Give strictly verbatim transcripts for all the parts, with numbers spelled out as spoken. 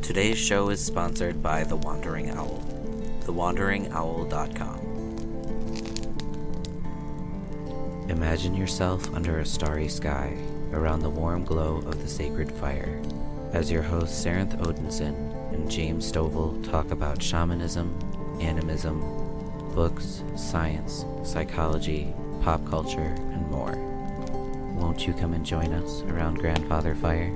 Today's show is sponsored by The Wandering Owl, the wandering owl dot com. Imagine yourself under a starry sky, around the warm glow of the sacred fire, as your hosts Sarenth Odinson and James Stovall talk about shamanism, animism, books, science, psychology, pop culture, and more. Won't you come and join us around Grandfather Fire?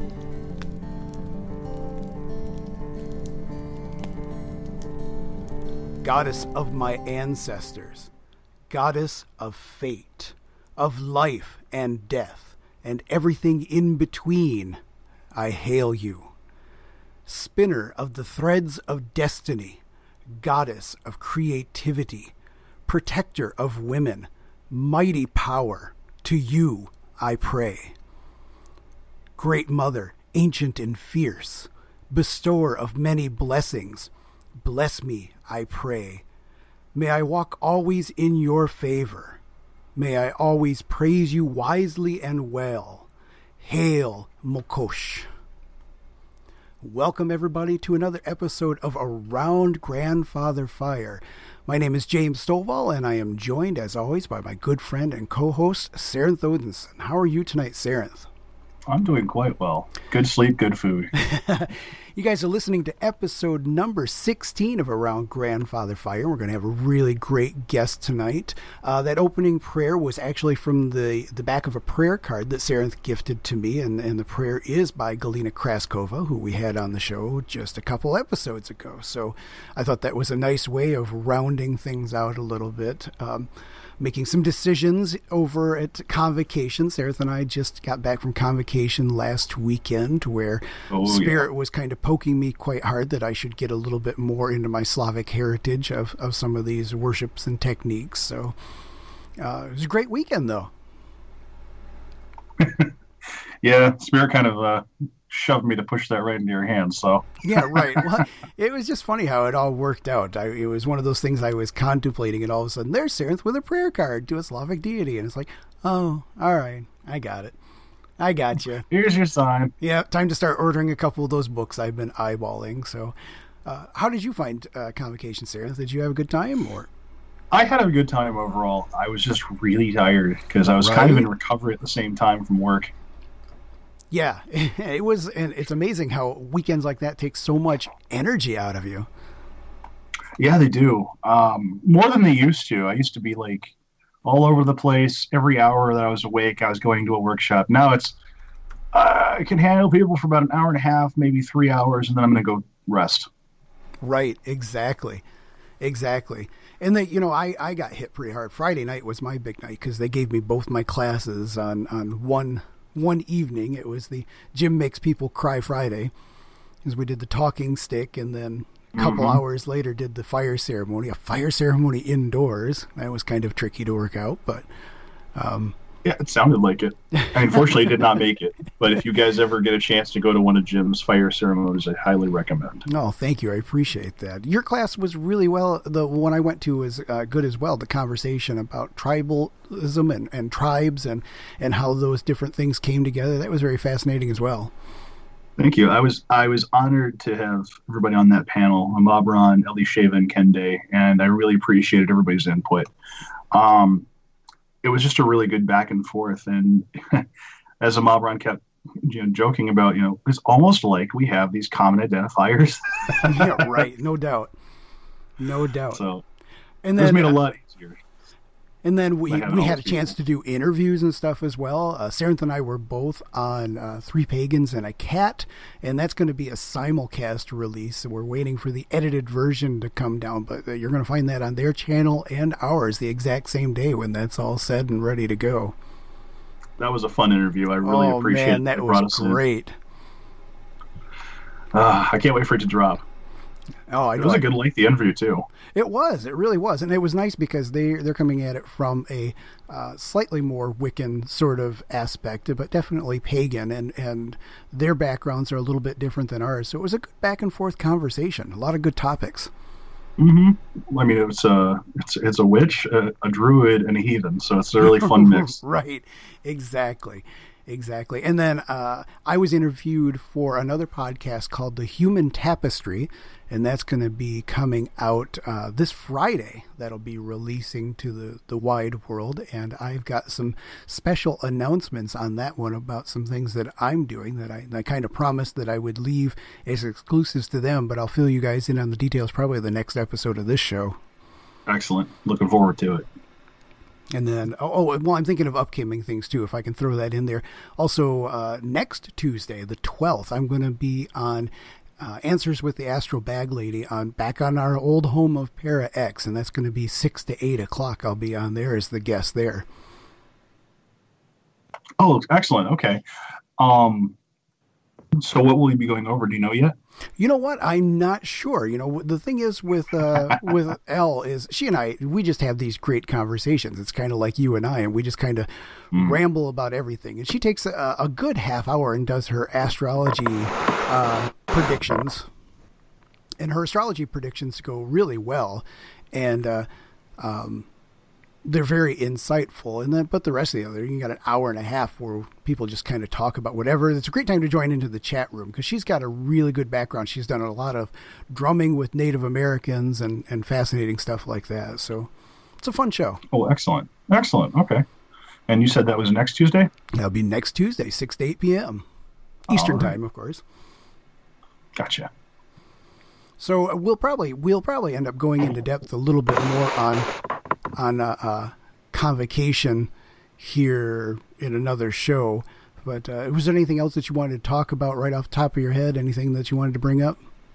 Goddess of my ancestors, goddess of fate, of life and death, and everything in between, I hail you. Spinner of the threads of destiny, goddess of creativity, protector of women, mighty power, to you I pray. Great Mother, ancient and fierce, bestower of many blessings, bless me, I pray. May I walk always in your favor. May I always praise you wisely and well. Hail, Mokosh. Welcome, everybody, to another episode of Around Grandfather Fire. My name is James Stovall, and I am joined, as always, by my good friend and co-host, Sarenth Odinson. How are you tonight, Sarenth? I'm doing quite well. Good sleep, good food. You guys are listening to episode number sixteen of Around Grandfather Fire. We're going to have a really great guest tonight. Uh, that opening prayer was actually from the, the back of a prayer card that Sarenth gifted to me, and, and the prayer is by Galina Kraskova, who we had on the show just a couple episodes ago. So I thought that was a nice way of rounding things out a little bit. Um, making some decisions over at Convocation. Sarenth and I just got back from Convocation last weekend, where oh, Spirit yeah. was kind of poking me quite hard that I should get a little bit more into my Slavic heritage of, of some of these worships and techniques. So uh, it was a great weekend, though. Yeah, Spirit kind of uh, shoved me to push that right into your hands. So yeah, right. Well, it was just funny how it all worked out. I, it was one of those things I was contemplating, and all of a sudden, there's Sarenth with a prayer card to a Slavic deity, and it's like, oh, all right, I got it. I got you. Here's your sign. Yeah, time to start ordering a couple of those books I've been eyeballing. So, uh, how did you find uh, Convocation, Sarenth? Did you have a good time, or? I had a good time overall. I was just really tired because I was right. kind of in recovery at the same time from work. Yeah, it was, and it's amazing how weekends like that take so much energy out of you. Yeah, they do. Um, more than they used to. I used to be like all over the place. Every hour that I was awake, I was going to a workshop. Now it's, uh, I can handle people for about an hour and a half, maybe three hours, and then I'm going to go rest. Right, exactly. Exactly. And they, you know, I, I got hit pretty hard. Friday night was my big night because they gave me both my classes on, on one One evening. It was the Jim Makes People Cry Friday, because we did the talking stick, and then a couple mm-hmm. hours later did the fire ceremony, a fire ceremony indoors. That was kind of tricky to work out, but um, yeah, it sounded like it. I unfortunately did not make it, but if you guys ever get a chance to go to one of Jim's fire ceremonies, I highly recommend. No, thank you. I appreciate that. Your class was really well. The one I went to was uh, good as well. The conversation about tribalism and, and tribes and, and how those different things came together. That was very fascinating as well. Thank you. I was I was honored to have everybody on that panel, Amabran, Elisheva, and Kende, and I really appreciated everybody's input. Um, it was just a really good back and forth, and as Amabran kept you know, joking about, you know, it's almost like we have these common identifiers. Yeah, right. No doubt. No doubt. So and then, it was made uh, a lot easier. And then we we had a chance to do interviews and stuff as well. Uh, Sarenth and I were both on uh, Three Pagans and a Cat, and that's going to be a simulcast release. So we're waiting for the edited version to come down, but uh, you're going to find that on their channel and ours the exact same day when that's all said and ready to go. That was a fun interview. I really oh, appreciate man, that it. was great. Uh, I can't wait for it to drop. Oh, I it know. was a good lengthy interview too. It was. It really was, and it was nice because they they're coming at it from a uh, slightly more Wiccan sort of aspect, but definitely pagan, and and their backgrounds are a little bit different than ours. So it was a good back and forth conversation. A lot of good topics. Mm-hmm. I mean, it's a it's it's a witch, a, a druid, and a heathen, so it's a really fun mix. Right. Exactly. Exactly. And then uh, I was interviewed for another podcast called The Human Tapestry, and that's going to be coming out uh, this Friday. That'll be releasing to the, the wide world, and I've got some special announcements on that one about some things that I'm doing that I, I kind of promised that I would leave as exclusives to them, but I'll fill you guys in on the details probably the next episode of this show. Excellent. Looking forward to it. And then, oh, oh, well, I'm thinking of upcoming things, too, if I can throw that in there. Also, uh, next Tuesday, the twelfth, I'm going to be on uh, Answers with the Astral Bag Lady on back on our old home of Para X, and that's going to be six to eight o'clock. I'll be on there as the guest there. Oh, excellent. Okay. Um, so what will we be going over? Do you know yet? You know what? I'm not sure. You know, the thing is with uh, with Elle is she and I, we just have these great conversations. It's kind of like you and I, and we just kind of mm. ramble about everything. And she takes a, a good half hour and does her astrology uh, predictions. And her astrology predictions go really well. And uh, um, they're very insightful. And then, but the rest of the other, you got an hour and a half where people just kind of talk about whatever. It's a great time to join into the chat room because she's got a really good background. She's done a lot of drumming with Native Americans and, and fascinating stuff like that. So it's a fun show. Oh, excellent. Excellent. Okay. And you said that was next Tuesday? That'll be next Tuesday, six to eight p.m. Eastern right. time, of course. Gotcha. So we'll probably, we'll probably end up going into depth a little bit more on on uh, uh, convocation here in another show. But uh, was there anything else that you wanted to talk about right off the top of your head? Anything that you wanted to bring up?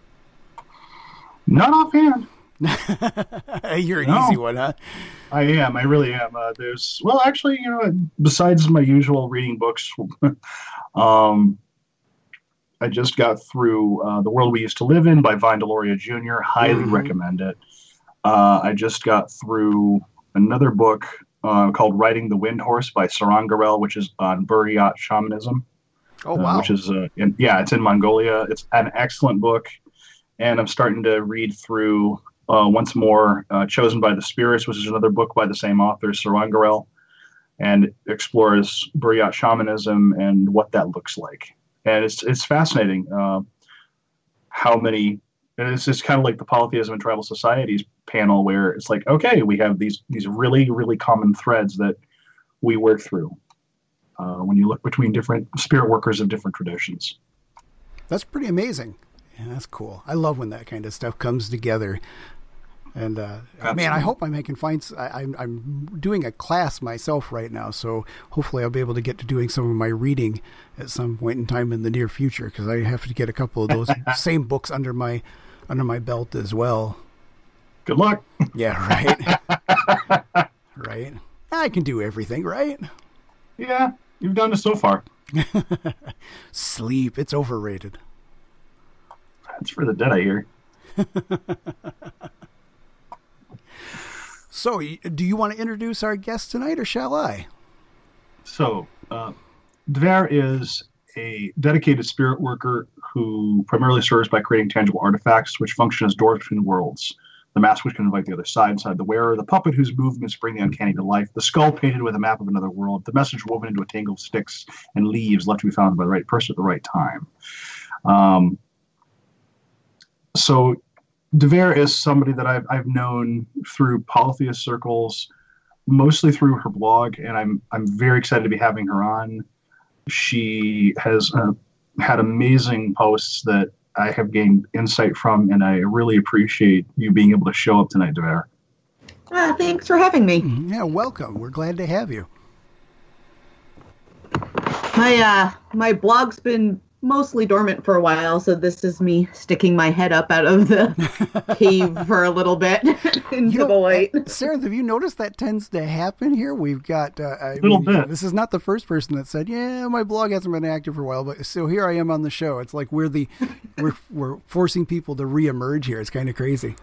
Not offhand. You're an no. easy one, huh? I am. I really am. Uh, there's, well, actually, you know, besides my usual reading books, um, I just got through uh, The World We Used to Live In by Vine Deloria Junior Highly mm-hmm. recommend it. Uh, I just got through another book uh, called Riding the Wind Horse by Sarang Garel, which is on Buryat shamanism. Oh, wow. Uh, which is, uh, in, yeah, it's in Mongolia. It's an excellent book. And I'm starting to read through uh, once more uh, Chosen by the Spirits, which is another book by the same author, Sarang Garel, and explores Buryat shamanism and what that looks like. And it's it's fascinating uh, how many, and it's just kind of like the Polytheism and Tribal Societies panel where it's like, okay, we have these these really, really common threads that we work through uh, when you look between different spirit workers of different traditions. That's pretty amazing. Yeah, that's cool. I love when that kind of stuff comes together. And uh, man, I hope I can find. I, I'm I'm doing a class myself right now, so hopefully I'll be able to get to doing some of my reading at some point in time in the near future because I have to get a couple of those same books under my under my belt as well. Good luck. Yeah, right. Right. I can do everything, right? Yeah, you've done it so far. Sleep, it's overrated. That's for the dead, I hear. So, do you want to introduce our guest tonight, or shall I? So, uh, Dver is a dedicated spirit worker who primarily serves by creating tangible artifacts which function as doors between worlds. The mask which can invite the other side inside the wearer, the puppet whose movements bring the uncanny to life, the skull painted with a map of another world, the message woven into a tangle of sticks and leaves left to be found by the right person at the right time. Um, so, Dver is somebody that I've I've known through polytheist circles, mostly through her blog, and I'm I'm very excited to be having her on. She has uh, had amazing posts that I have gained insight from, and I really appreciate you being able to show up tonight, Dver. Uh, thanks for having me. Yeah, welcome. We're glad to have you. My uh, my blog's been mostly dormant for a while, so this is me sticking my head up out of the cave for a little bit into you know, the light. Sarah, have you noticed that tends to happen here? We've got uh, a little bit. This is not the first person that said, "Yeah, my blog hasn't been active for a while," but so here I am on the show. It's like we're the we're we're forcing people to reemerge here. It's kind of crazy.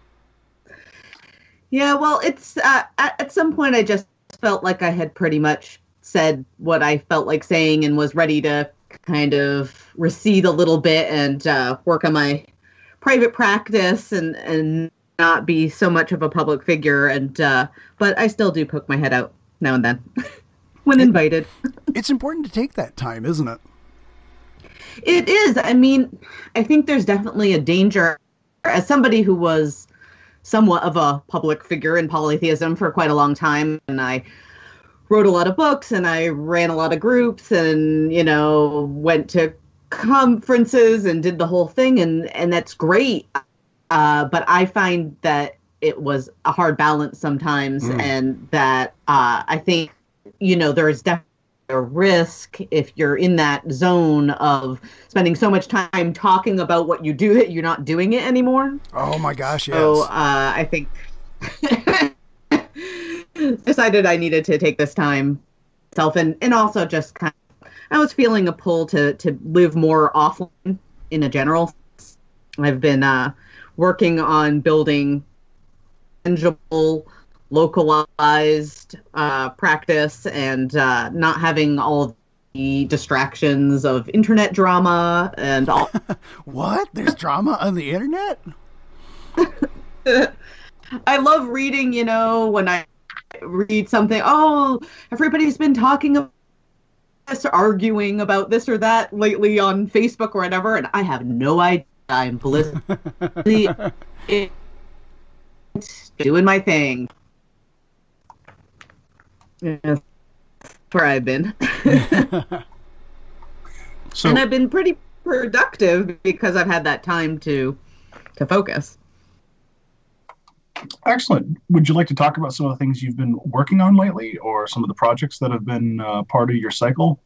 Yeah, well, it's uh, at, at some point I just felt like I had pretty much said what I felt like saying and was ready to kind of recede a little bit and uh, work on my private practice and, and not be so much of a public figure. And uh, but I still do poke my head out now and then. when invited. It's important to take that time, isn't it? It is. I mean, I think there's definitely a danger. As somebody who was somewhat of a public figure in polytheism for quite a long time, and I wrote a lot of books, and I ran a lot of groups, and, you know, went to conferences and did the whole thing, and, and that's great. Uh, but I find that it was a hard balance sometimes, mm. and that uh, I think, you know, there is definitely a risk if you're in that zone of spending so much time talking about what you do that you're not doing it anymore. Oh my gosh, yes. So uh, I think decided I needed to take this time myself, and, and also just kind of, I was feeling a pull to, to live more offline in a general sense. I've been uh, working on building tangible, localized uh, practice, and uh, not having all the distractions of internet drama and all. What? There's drama on the internet? I love reading, you know, when I read something, oh, everybody's been talking about this, or arguing about this or that lately on Facebook or whatever, and I have no idea. I'm blissfully doing my thing. Yeah, that's where I've been. So, and I've been pretty productive because I've had that time to to focus. Excellent. Would you like to talk about some of the things you've been working on lately, or some of the projects that have been uh, part of your cycle?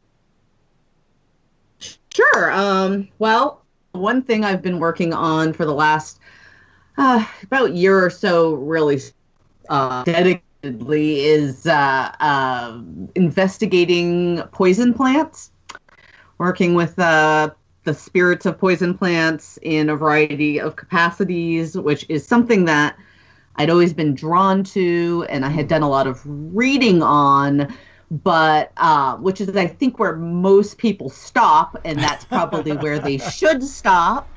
Sure. Um, well, one thing I've been working on for the last uh, about year or so, really uh, dedicatedly, is uh, uh, investigating poison plants, working with uh, the spirits of poison plants in a variety of capacities, which is something that I'd always been drawn to, and I had done a lot of reading on, but uh, which is, I think, where most people stop, and that's probably where they should stop.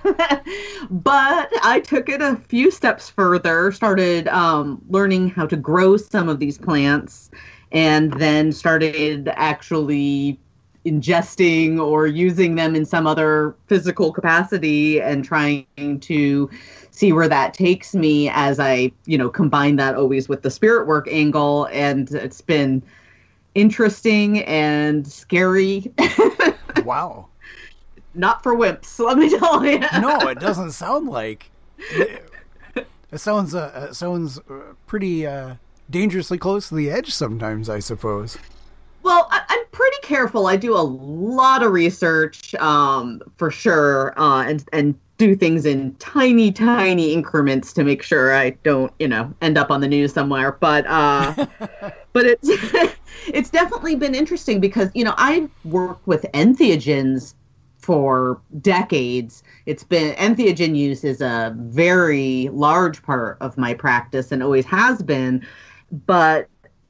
But I took it a few steps further, started um, learning how to grow some of these plants, and then started actually ingesting or using them in some other physical capacity, and trying to see where that takes me as I, you know, combine that always with the spirit work angle. And it's been interesting and scary. Wow. Not for wimps, let me tell you. No, it doesn't sound like. It, it sounds uh, it sounds pretty uh, dangerously close to the edge sometimes, I suppose. Well, I, I'm pretty careful. I do a lot of research, um, for sure, uh, and and do things in tiny, tiny increments to make sure I don't, you know, end up on the news somewhere. But uh, but it's it's definitely been interesting because, you know, I've worked with entheogens for decades. It's been entheogen use is a very large part of my practice and always has been, but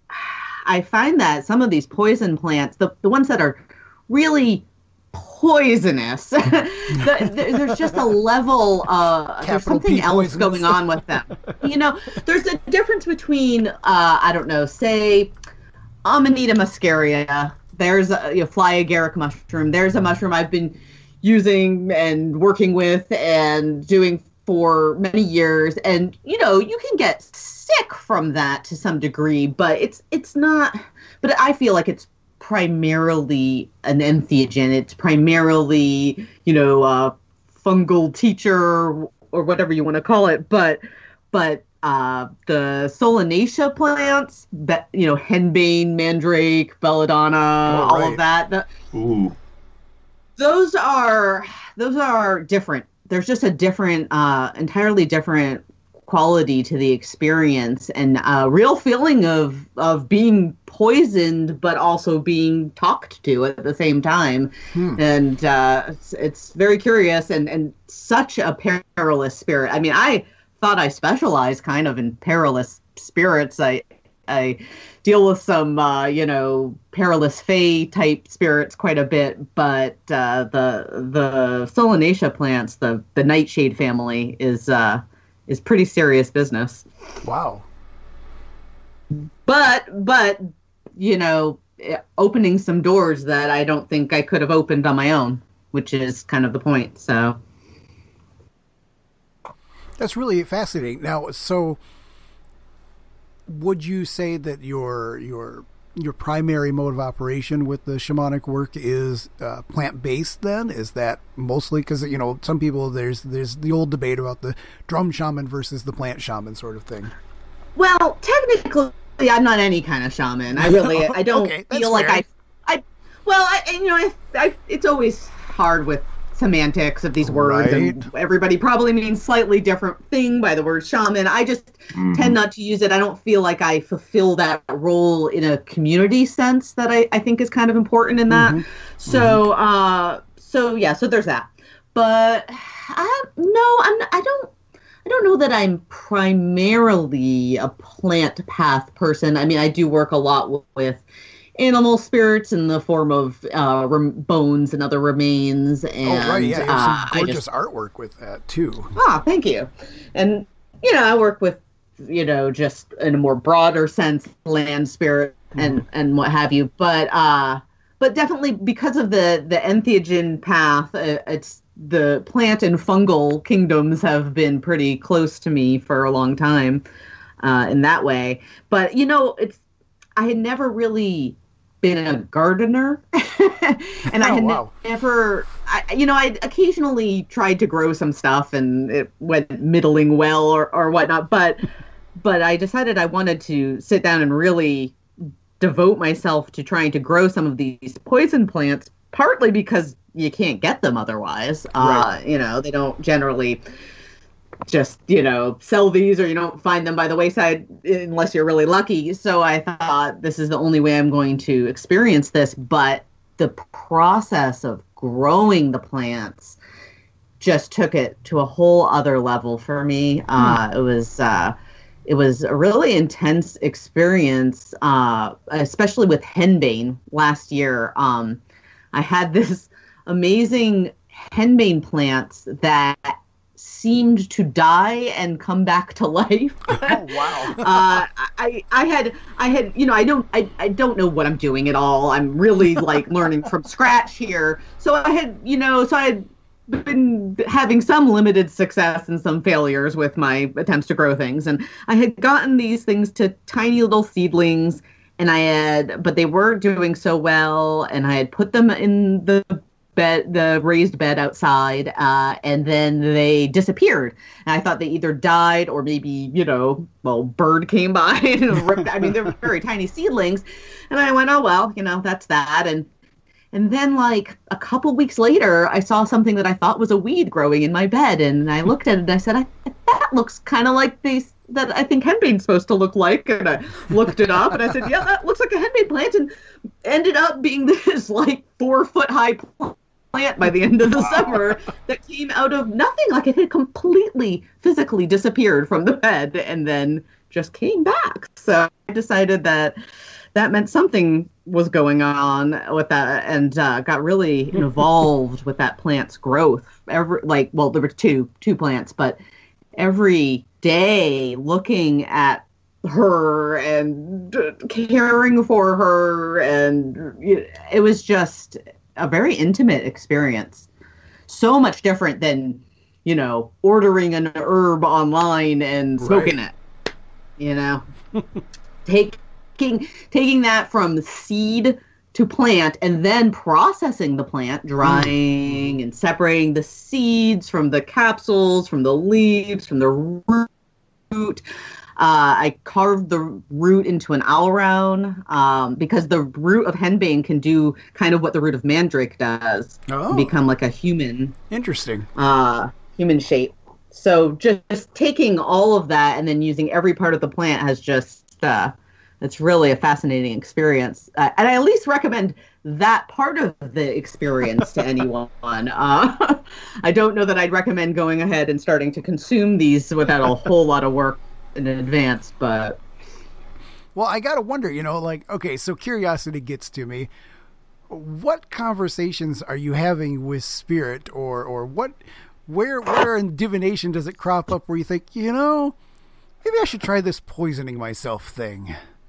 I find that some of these poison plants, the, the ones that are really poisonous, the, the, there's just a level, uh, there's something P else poisonous. going on with them. You know, there's a difference between, uh, I don't know, say, Amanita muscaria. There's a you know, fly agaric mushroom. There's a mushroom I've been using and working with and doing for many years. And, you know, you can get sick from that to some degree, but it's it's not, but I feel like it's primarily an entheogen. It's primarily, you know, a fungal teacher or whatever you want to call it. But, but uh, the Solanaceae plants, that, you know, henbane, mandrake, belladonna, oh, all right. of that. The, Ooh. Those are, those are different. There's just a different, uh, entirely different quality to the experience, and a real feeling of of being poisoned but also being talked to at the same time. hmm. And uh it's, it's very curious, and and such a perilous spirit. I mean, I thought I specialized kind of in perilous spirits. I I deal with some uh you know perilous fae type spirits quite a bit, but uh the the Solanaceae plants, the the nightshade family, is uh is pretty serious business. Wow. But, but you know, opening some doors that I don't think I could have opened on my own, which is kind of the point. So that's really fascinating. Now, so would you say that your your your primary mode of operation with the shamanic work is uh, plant-based then? Is that mostly because, you know, some people, there's there's the old debate about the drum shaman versus the plant shaman sort of thing. Well, technically, I'm not any kind of shaman. I really, I don't okay, feel like I, I, well, I, you know, I, I, it's always hard with semantics of these words, right. and everybody probably means slightly different thing by the word shaman. I just mm. tend not to use it. I don't feel like I fulfill that role in a community sense that I, I think is kind of important in that. Mm-hmm. So, mm-hmm. uh, so yeah, so there's that. But I, no, I'm, I don't. I don't know that I'm primarily a plant path person. I mean, I do work a lot w- with animal spirits in the form of uh, rem- bones and other remains. And, oh, right, yeah, you have some uh, gorgeous just, artwork with that, too. Ah, thank you. And, you know, I work with, you know, just in a more broader sense, land spirit and, mm. and what have you. But, uh, but definitely because of the, the entheogen path, uh, it's, the plant and fungal kingdoms have been pretty close to me for a long time uh, in that way. But, you know, it's I had never really been a gardener. and I had oh, wow. never, I, you know, I occasionally tried to grow some stuff and it went middling well or, or whatnot. But, but I decided I wanted to sit down and really devote myself to trying to grow some of these poison plants, partly because you can't get them otherwise. Right. Uh, you know, they don't generally just, you know, sell these, or you don't find them by the wayside unless you're really lucky. So I thought this is the only way I'm going to experience this. But the process of growing the plants just took it to a whole other level for me. Hmm. Uh, it was, uh, it was a really intense experience, uh, especially with henbane last year. Um, I had this amazing henbane plants that seemed to die and come back to life. Oh wow! uh, I I had I had you know I don't I, I don't know what I'm doing at all. I'm really like learning from scratch here. So I had you know so I had been having some limited success and some failures with my attempts to grow things, and I had gotten these things to tiny little seedlings, and I had but they weren't doing so well, and I had put them in the bed, the raised bed outside, uh, and then they disappeared. And I thought they either died or maybe, you know, well, bird came by and ripped. I mean, they're very tiny seedlings. And I went, oh, well, you know, that's that. And and then like a couple weeks later, I saw something that I thought was a weed growing in my bed. And I looked at it and I said, I, that looks kind of like these that I think henbane's supposed to look like. And I looked it up and I said, yeah, that looks like a henbane plant. And ended up being this like four foot high plant by the end of the wow. summer that came out of nothing. Like it had completely physically disappeared from the bed and then just came back. So I decided that that meant something was going on with that, and uh, got really involved with that plant's growth. Every like, well, there were two two plants, but every day looking at her and caring for her, and it was just a very intimate experience. So much different than, you know, ordering an herb online and smoking right. it. You know, taking taking that from seed to plant and then processing the plant, drying mm. and separating the seeds from the capsules, from the leaves, from the root. Uh, I carved the root into an alround um, because the root of henbane can do kind of what the root of mandrake does, oh. become like a human. Interesting. Uh, human shape. So just taking all of that and then using every part of the plant has just, uh, it's really a fascinating experience. Uh, and I at least recommend that part of the experience to anyone. Uh, I don't know that I'd recommend going ahead and starting to consume these without a whole lot of work in advance, but well, I gotta wonder, you know, like, okay, so curiosity gets to me. What conversations are you having with spirit, or or what where where in divination does it crop up where you think, you know, maybe I should try this poisoning myself thing?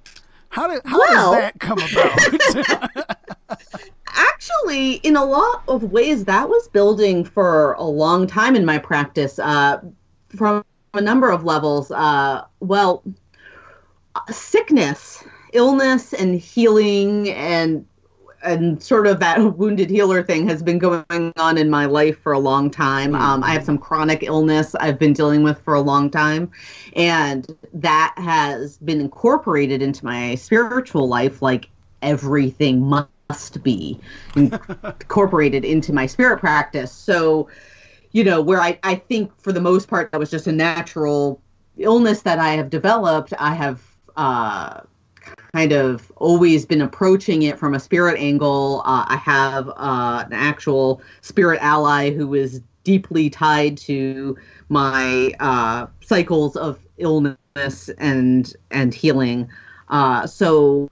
How, did, how well, does that come about? Actually, in a lot of ways, that was building for a long time in my practice, uh, from a number of levels. Uh, well, sickness, illness, and healing, and and sort of that wounded healer thing has been going on in my life for a long time. Mm-hmm. Um, I have some chronic illness I've been dealing with for a long time, and that has been incorporated into my spiritual life, like everything must be incorporated into my spirit practice. So, you know, where I, I think for the most part, that was just a natural illness that I have developed. I have uh, kind of always been approaching it from a spirit angle. Uh, I have uh, an actual spirit ally who is deeply tied to my uh, cycles of illness and and healing. Uh, so,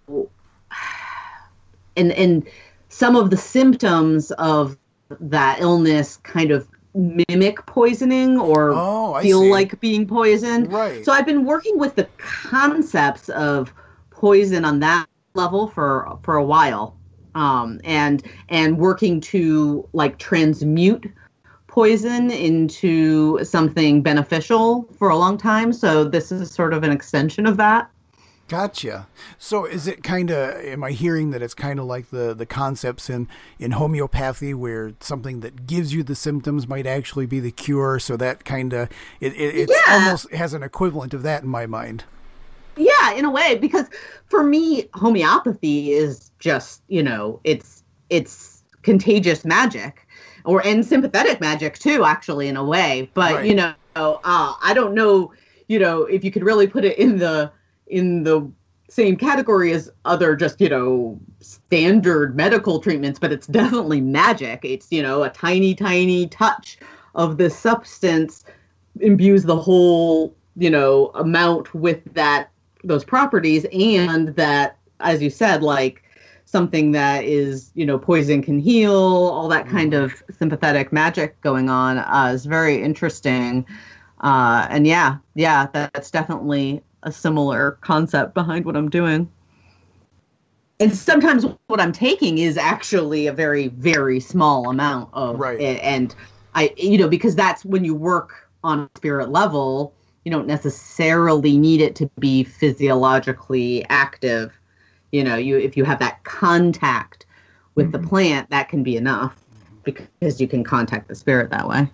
and and some of the symptoms of that illness kind of mimic poisoning or oh, feel see. like being poisoned. Right. So I've been working with the concepts of poison on that level for for a while, um, and and working to like transmute poison into something beneficial for a long time. So this is sort of an extension of that. Gotcha. So is it kind of, am I hearing that it's kind of like the, the concepts in, in homeopathy where something that gives you the symptoms might actually be the cure? So that kind of, it, it it's yeah. almost has an equivalent of that in my mind. Yeah, in a way, because for me, homeopathy is just, you know, it's, it's contagious magic, or, and sympathetic magic too, actually, in a way. But, right. you know, uh, I don't know, you know, if you could really put it in the, in the same category as other just, you know, standard medical treatments, but it's definitely magic. It's, you know, a tiny, tiny touch of this substance imbues the whole, you know, amount with that, those properties, and that, as you said, like something that is, you know, poison can heal, all that kind mm. of sympathetic magic going on uh, is very interesting. Uh, and yeah, yeah, that, that's definitely a similar concept behind what I'm doing. And sometimes what I'm taking is actually a very, very small amount of right. it. And I, you know, because that's when you work on a spirit level, you don't necessarily need it to be physiologically active. You know, you, if you have that contact with mm-hmm. the plant, that can be enough because you can contact the spirit that way.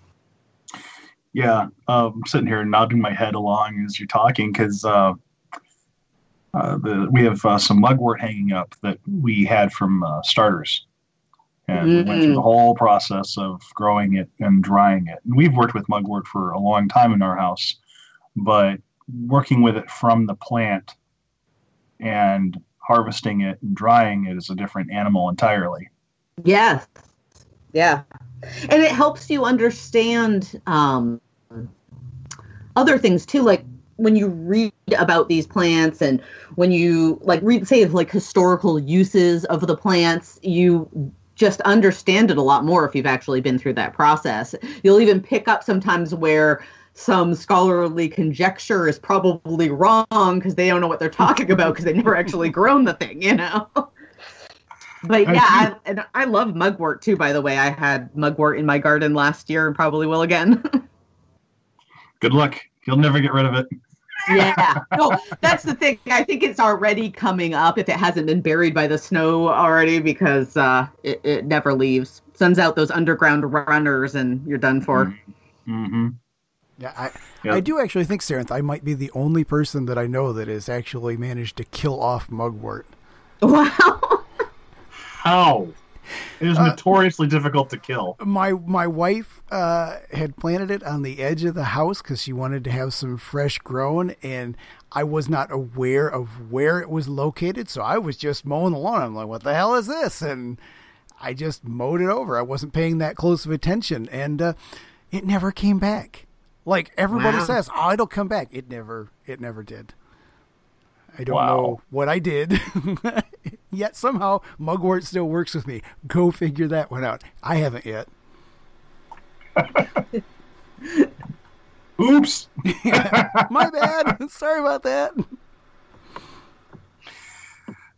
Yeah, uh, I'm sitting here nodding my head along as you're talking because uh, uh, the, we have uh, some mugwort hanging up that we had from uh, starters. And mm-hmm. we went through the whole process of growing it and drying it. And we've worked with mugwort for a long time in our house, but working with it from the plant and harvesting it and drying it is a different animal entirely. Yes. Yeah. And it helps you understand um, other things too, like when you read about these plants and when you like read, say, like historical uses of the plants, you just understand it a lot more if you've actually been through that process. You'll even pick up sometimes where some scholarly conjecture is probably wrong because they don't know what they're talking about because they've never actually grown the thing, you know? But yeah, I, and I love mugwort too, by the way. I had mugwort in my garden last year and probably will again. Good luck. You'll never get rid of it. Yeah. No, that's the thing. I think it's already coming up if it hasn't been buried by the snow already because uh, it, it never leaves. Sends out those underground runners and you're done for. Mm-hmm. Yeah, I, yep. I do actually think, Saranth, I might be the only person that I know that has actually managed to kill off mugwort. Wow. How? It is notoriously uh, difficult to kill. My my wife uh, had planted it on the edge of the house because she wanted to have some fresh grown, and I was not aware of where it was located, so I was just mowing the lawn. I'm like, what the hell is this? And I just mowed it over. I wasn't paying that close of attention, and uh, it never came back. Like everybody wow. says, oh, it'll come back. It never, it never did. I don't wow. know what I did, yet somehow mugwort still works with me. Go figure that one out. I haven't yet. Oops. Yeah, my bad. Sorry about that.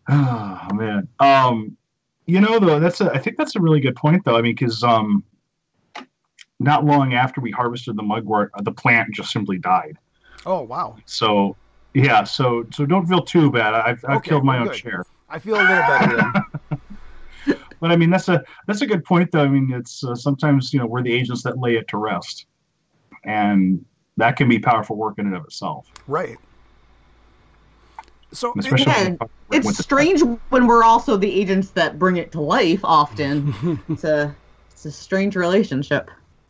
Oh man. Um, you know, though, that's a, I think that's a really good point, though. I mean, because um, not long after we harvested the mugwort, uh, the plant just simply died. Oh, wow. So, yeah. So, so don't feel too bad. I've, I've Okay, killed my well, own good. share. I feel a little better then. But I mean, that's a that's a good point, though. I mean, it's uh, sometimes you know we're the agents that lay it to rest, and that can be powerful work in and of itself. Right. So, And especially Yeah, when- it's with the- strange when we're also the agents that bring it to life. Often, it's a it's a strange relationship.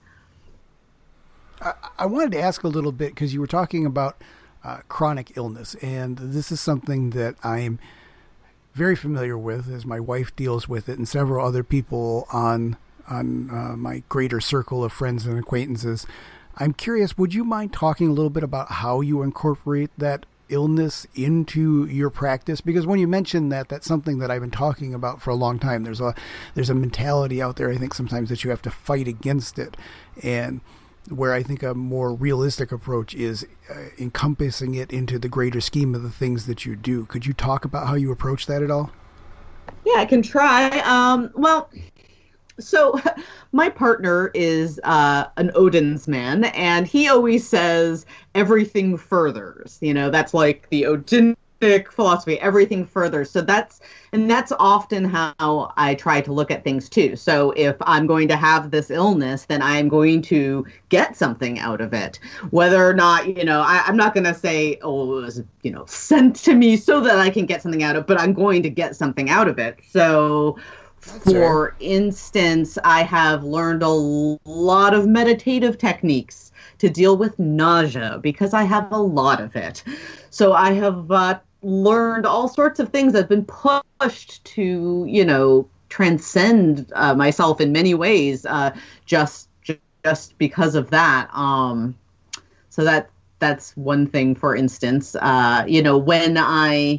I, I wanted to ask a little bit because you were talking about uh, chronic illness, and this is something that I'm very familiar with, as my wife deals with it, and several other people on on uh, my greater circle of friends and acquaintances. I'm curious, would you mind talking a little bit about how you incorporate that illness into your practice? Because when you mentioned that, that's something that I've been talking about for a long time. There's a there's a mentality out there, I think, sometimes that you have to fight against it, and where I think a more realistic approach is uh, encompassing it into the greater scheme of the things that you do. Could you talk about how you approach that at all? Yeah, I can try. Um, well, so my partner is uh, an Odin's man, and he always says everything furthers. You know, that's like the Odinic philosophy, everything furthers. So that's, and that's often how I try to look at things too. So if I'm going to have this illness, then I'm going to get something out of it. Whether or not, you know, I, I'm not going to say, oh, it was, you know, sent to me so that I can get something out of it, but I'm going to get something out of it. So for instance, I have learned a lot of meditative techniques to deal with nausea because I have a lot of it. So I have uh, learned all sorts of things. I've been pushed to, you know, transcend uh, myself in many ways uh, just just because of that. Um, so that that's one thing. For instance, uh, you know, when I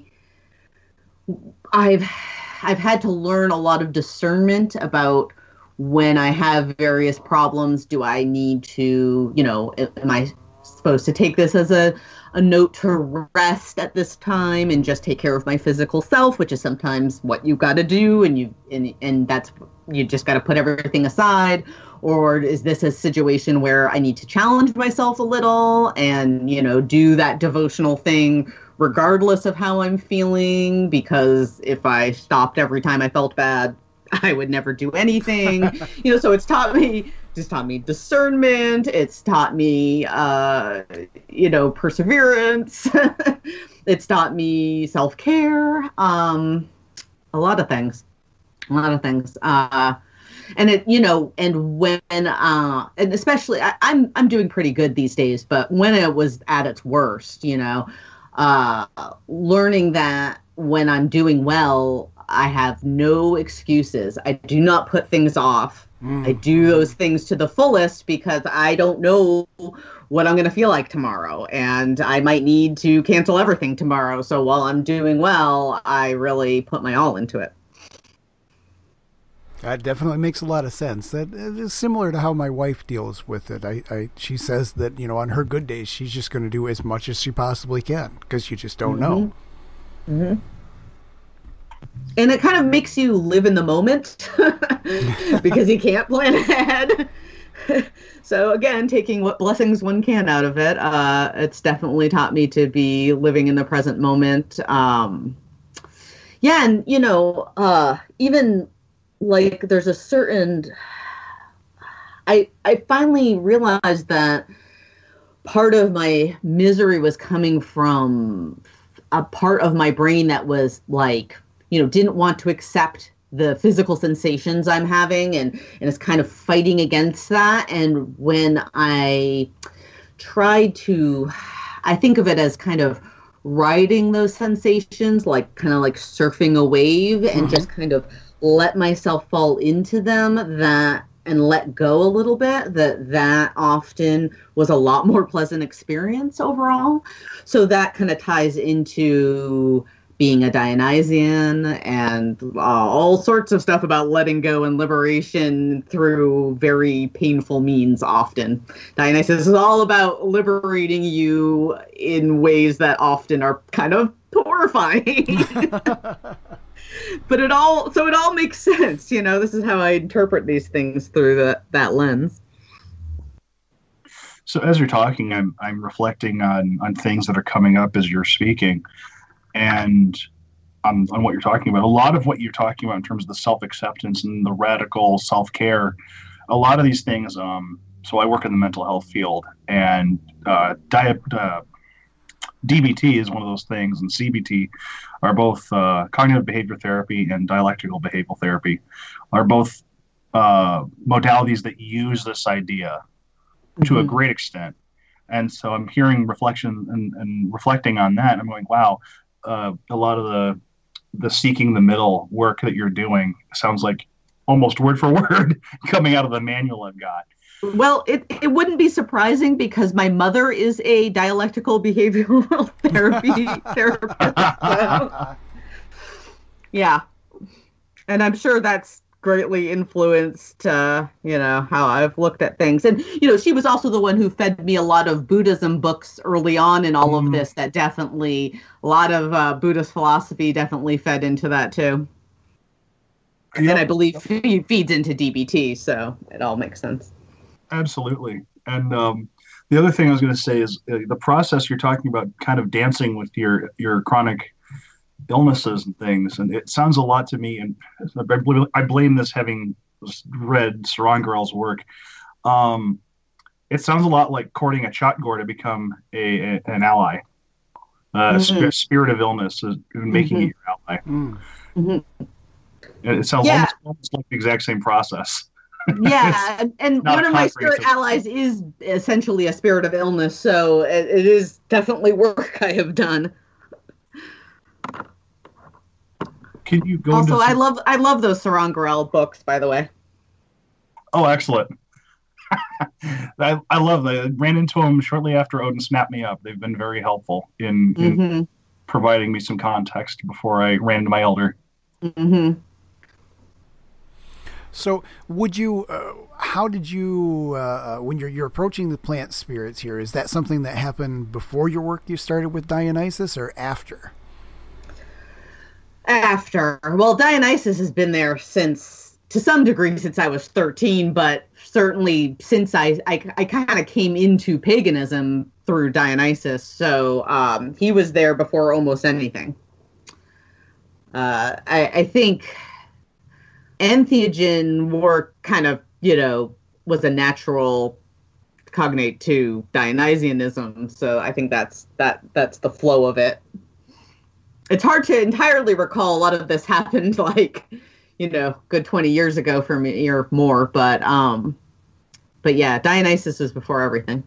I've I've had to learn a lot of discernment about when I have various problems. Do I need to, you know, am I supposed to take this as a, a note to rest at this time and just take care of my physical self, which is sometimes what you've got to do, and you and and that's you just got to put everything aside? Or is this a situation where I need to challenge myself a little and, you know, do that devotional thing regardless of how I'm feeling? Because if I stopped every time I felt bad, I would never do anything. You know, so it's taught me, just taught me discernment. It's taught me, uh, you know, perseverance. It's taught me self-care. Um, a lot of things, a lot of things. Uh, and it, you know, and when, uh, and especially, I, I'm, I'm doing pretty good these days, but when it was at its worst, you know, uh, learning that when I'm doing well, I have no excuses. I do not put things off. Mm. I do those things to the fullest because I don't know what I'm going to feel like tomorrow. And I might need to cancel everything tomorrow. So while I'm doing well, I really put my all into it. That definitely makes a lot of sense. That is similar to how my wife deals with it. I, I she says that, you know, on her good days, she's just going to do as much as she possibly can because you just don't mm-hmm. know. Mm-hmm. And it kind of makes you live in the moment because you can't plan ahead. So again, taking what blessings one can out of it, uh, it's definitely taught me to be living in the present moment. Um, yeah, and, you know, uh, even... like there's a certain, I I finally realized that part of my misery was coming from a part of my brain that was like, you know, didn't want to accept the physical sensations I'm having and, and is kind of fighting against that. And when I tried to, I think of it as kind of riding those sensations, like kind of like surfing a wave and mm-hmm. just kind of let myself fall into them that and let go a little bit, that that often was a lot more pleasant experience overall. So that kind of ties into being a Dionysian and uh, all sorts of stuff about letting go and liberation through very painful means often. Dionysus is all about liberating you in ways that often are kind of poor horrifying. But it all, so it all makes sense, you know. This is how I interpret these things through the, that lens. So as you're talking, I'm I'm reflecting on on things that are coming up as you're speaking, and on on what you're talking about. A lot of what you're talking about in terms of the self-acceptance and the radical self-care, a lot of these things. Um, so I work in the mental health field, and uh, diet. Uh, D B T is one of those things, and C B T are both uh, cognitive behavior therapy and dialectical behavioral therapy are both uh, modalities that use this idea to mm-hmm. a great extent. And so I'm hearing reflection and, and reflecting on that. I'm going, wow, uh, a lot of the the seeking the middle work that you're doing sounds like almost word for word coming out of the manual I've got. Well, it, it wouldn't be surprising because my mother is a dialectical behavioral therapy therapist. So. Yeah. And I'm sure that's greatly influenced, uh, you know, how I've looked at things. And, you know, she was also the one who fed me a lot of Buddhism books early on in all mm. of this. That definitely, a lot of uh, Buddhist philosophy definitely fed into that too. Yep. And I believe fe- feeds into D B T, so it all makes sense. Absolutely. And um, the other thing I was going to say is uh, the process you're talking about, kind of dancing with your your chronic illnesses and things. And it sounds a lot to me, and I blame this having read Sarang Girl's work. Um, it sounds a lot like courting a Chatgor to become a, a an ally. Uh, mm-hmm. sp- spirit of illness is making mm-hmm. you your ally. Mm-hmm. It sounds yeah. almost, almost like the exact same process. Yeah, and one of my spirit allies is essentially a spirit of illness, so it, it is definitely work I have done. Can you go also, into I love I love those Sarang Gorel books, by the way. Oh, excellent. I, I love them. I ran into them shortly after Odin snapped me up. They've been very helpful in, in mm-hmm. providing me some context before I ran into my elder. Mm-hmm. So, would you? Uh, how did you? Uh, when you're you're approaching the plant spirits here, is that something that happened before your work you started with Dionysus, or after? After. Well, Dionysus has been there since, to some degree, since I was thirteen, but certainly since I I, I kind of came into paganism through Dionysus. So um, he was there before almost anything. Uh, I, I think. Entheogen work kind of, you know, was a natural cognate to Dionysianism, so I think that's that that's the flow of it. It's hard to entirely recall. A lot of this happened like, you know, good twenty years ago for me or more, but um, but yeah, Dionysus was before everything.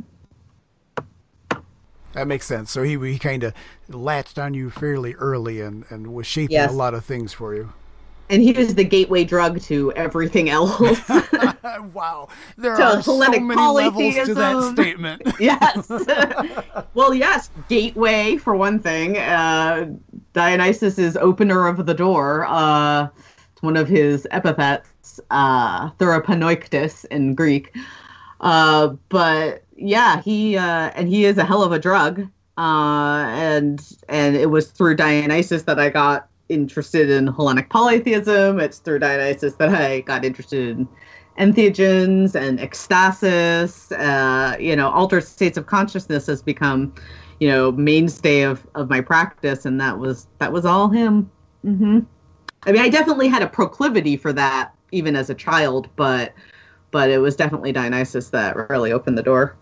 That makes sense. So he he kind of latched on you fairly early and and was shaping yes. a lot of things for you. And he was the gateway drug to everything else. Wow. There to are Hellenic so many levels to that statement. Yes. Well, yes. Gateway, for one thing. Uh, Dionysus is opener of the door. Uh, it's one of his epithets, uh, Theropanoiktis in Greek. Uh, but, yeah, he uh, and he is a hell of a drug. Uh, and and it was through Dionysus that I got interested in Hellenic polytheism. It's through Dionysus that I got interested in entheogens and ecstasis. Uh, you know, altered states of consciousness has become, you know, mainstay of, of my practice, and that was that was all him. Mm-hmm. I mean, I definitely had a proclivity for that even as a child, but but it was definitely Dionysus that really opened the door.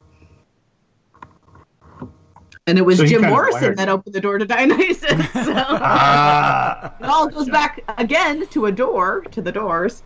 And it was so Jim Morrison that opened the door to Dionysus. So ah, it all goes back again to a door, to the doors.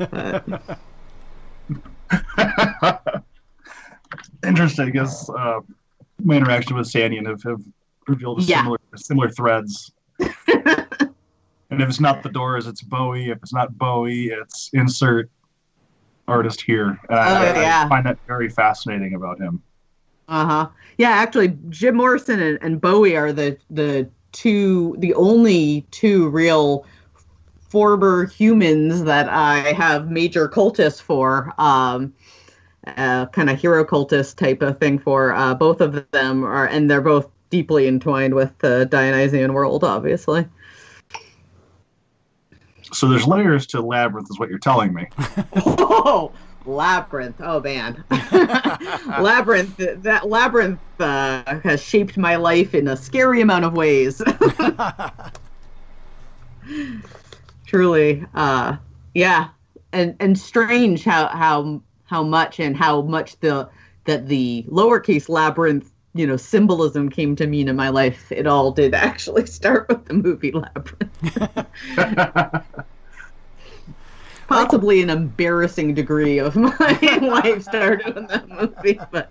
Interesting, because uh, my interaction with Sandian have, have revealed yeah. similar similar threads. And if it's not the Doors, it's Bowie. If it's not Bowie, it's insert artist here. And I, oh, yeah. I find that very fascinating about him. Uh-huh. Yeah, actually, Jim Morrison and, and Bowie are the the two, the only two real former humans that I have major cultists for, um, uh, kind of hero cultist type of thing for. Uh, both of them are, and they're both deeply entwined with the Dionysian world, obviously. So there's layers to Labyrinth, is what you're telling me. Oh, Labyrinth! Oh man, Labyrinth. That Labyrinth uh, has shaped my life in a scary amount of ways. Truly, uh, yeah, and and strange how how how much and how much the that the lowercase Labyrinth, you know, symbolism came to mean in my life. It all did actually start with the movie Labyrinth. Possibly an embarrassing degree of my life started in that movie, but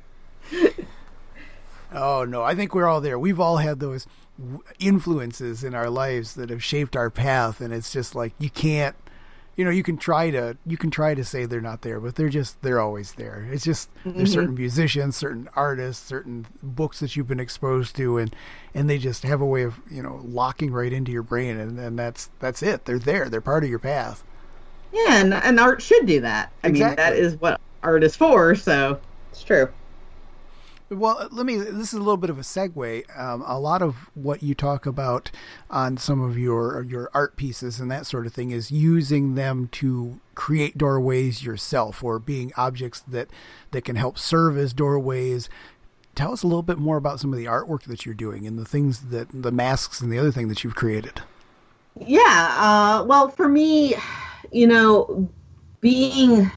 oh no, I think we're all there. We've all had those influences in our lives that have shaped our path, and it's just like you can't, you know, you can try to you can try to say they're not there, but they're just they're always there. It's just mm-hmm. There's certain musicians, certain artists, certain books that you've been exposed to, and and they just have a way of, you know, locking right into your brain, and, and that's that's it. They're there. They're part of your path. Yeah, and, and art should do that. I exactly. mean, that is what art is for, so it's true. Well, let me, this is a little bit of a segue. Um, a lot of what you talk about on some of your your art pieces and that sort of thing is using them to create doorways yourself, or being objects that, that can help serve as doorways. Tell us a little bit more about some of the artwork that you're doing and the things that, the masks and the other thing that you've created. Yeah, uh, well, for me, you know, being,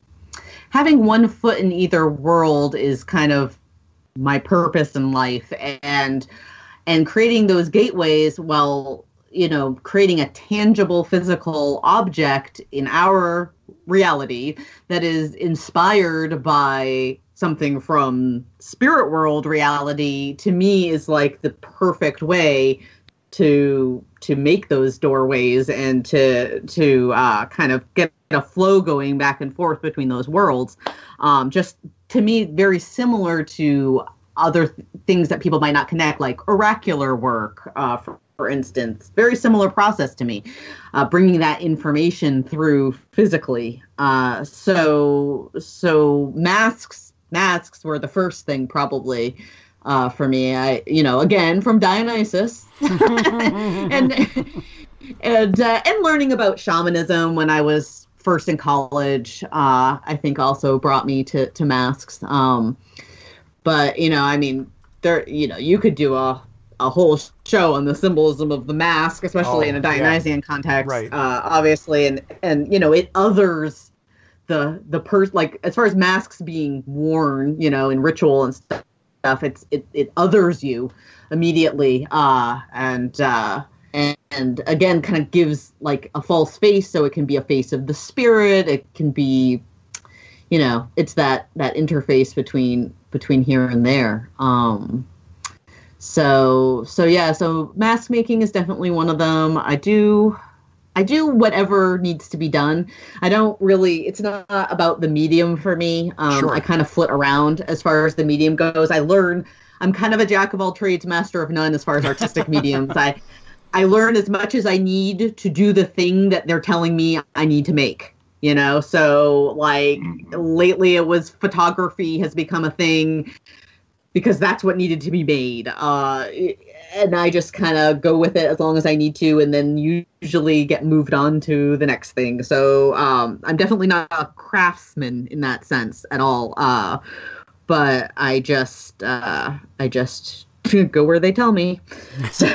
having one foot in either world is kind of my purpose in life, and, and creating those gateways, well, you know, creating a tangible physical object in our reality that is inspired by something from spirit world reality, to me is like the perfect way to to make those doorways and to to uh, kind of get a flow going back and forth between those worlds. Um, just to me, very similar to other th- things that people might not connect, like oracular work, uh, for, for instance. Very similar process to me, uh, bringing that information through physically. Uh, so so masks masks were the first thing probably. Uh, for me, I, you know, again, from Dionysus and, and, uh, and learning about shamanism when I was first in college, uh, I think also brought me to, to masks. Um, but, you know, I mean, there, you know, you could do a, a whole show on the symbolism of the mask, especially oh, in a Dionysian yeah. context, right. uh, obviously. And, and, you know, it others the, the person, like, as far as masks being worn, you know, in ritual and stuff, It's it, it others you immediately, uh, and, uh, and and again kind of gives like a false face, so it can be a face of the spirit. It can be, you know, it's that that interface between between here and there. Um, so so yeah, so mask making is definitely one of them. I do. I do whatever needs to be done. I don't really, it's not about the medium for me. Um, sure. I kind of flit around as far as the medium goes. I learn, I'm kind of a jack of all trades, master of none as far as artistic mediums. I, I learn as much as I need to do the thing that they're telling me I need to make, you know? So like lately it was photography has become a thing because that's what needed to be made. Uh, and I just kind of go with it as long as I need to, and then usually get moved on to the next thing. So um, I'm definitely not a craftsman in that sense at all. Uh, but I just, uh, I just go where they tell me. So,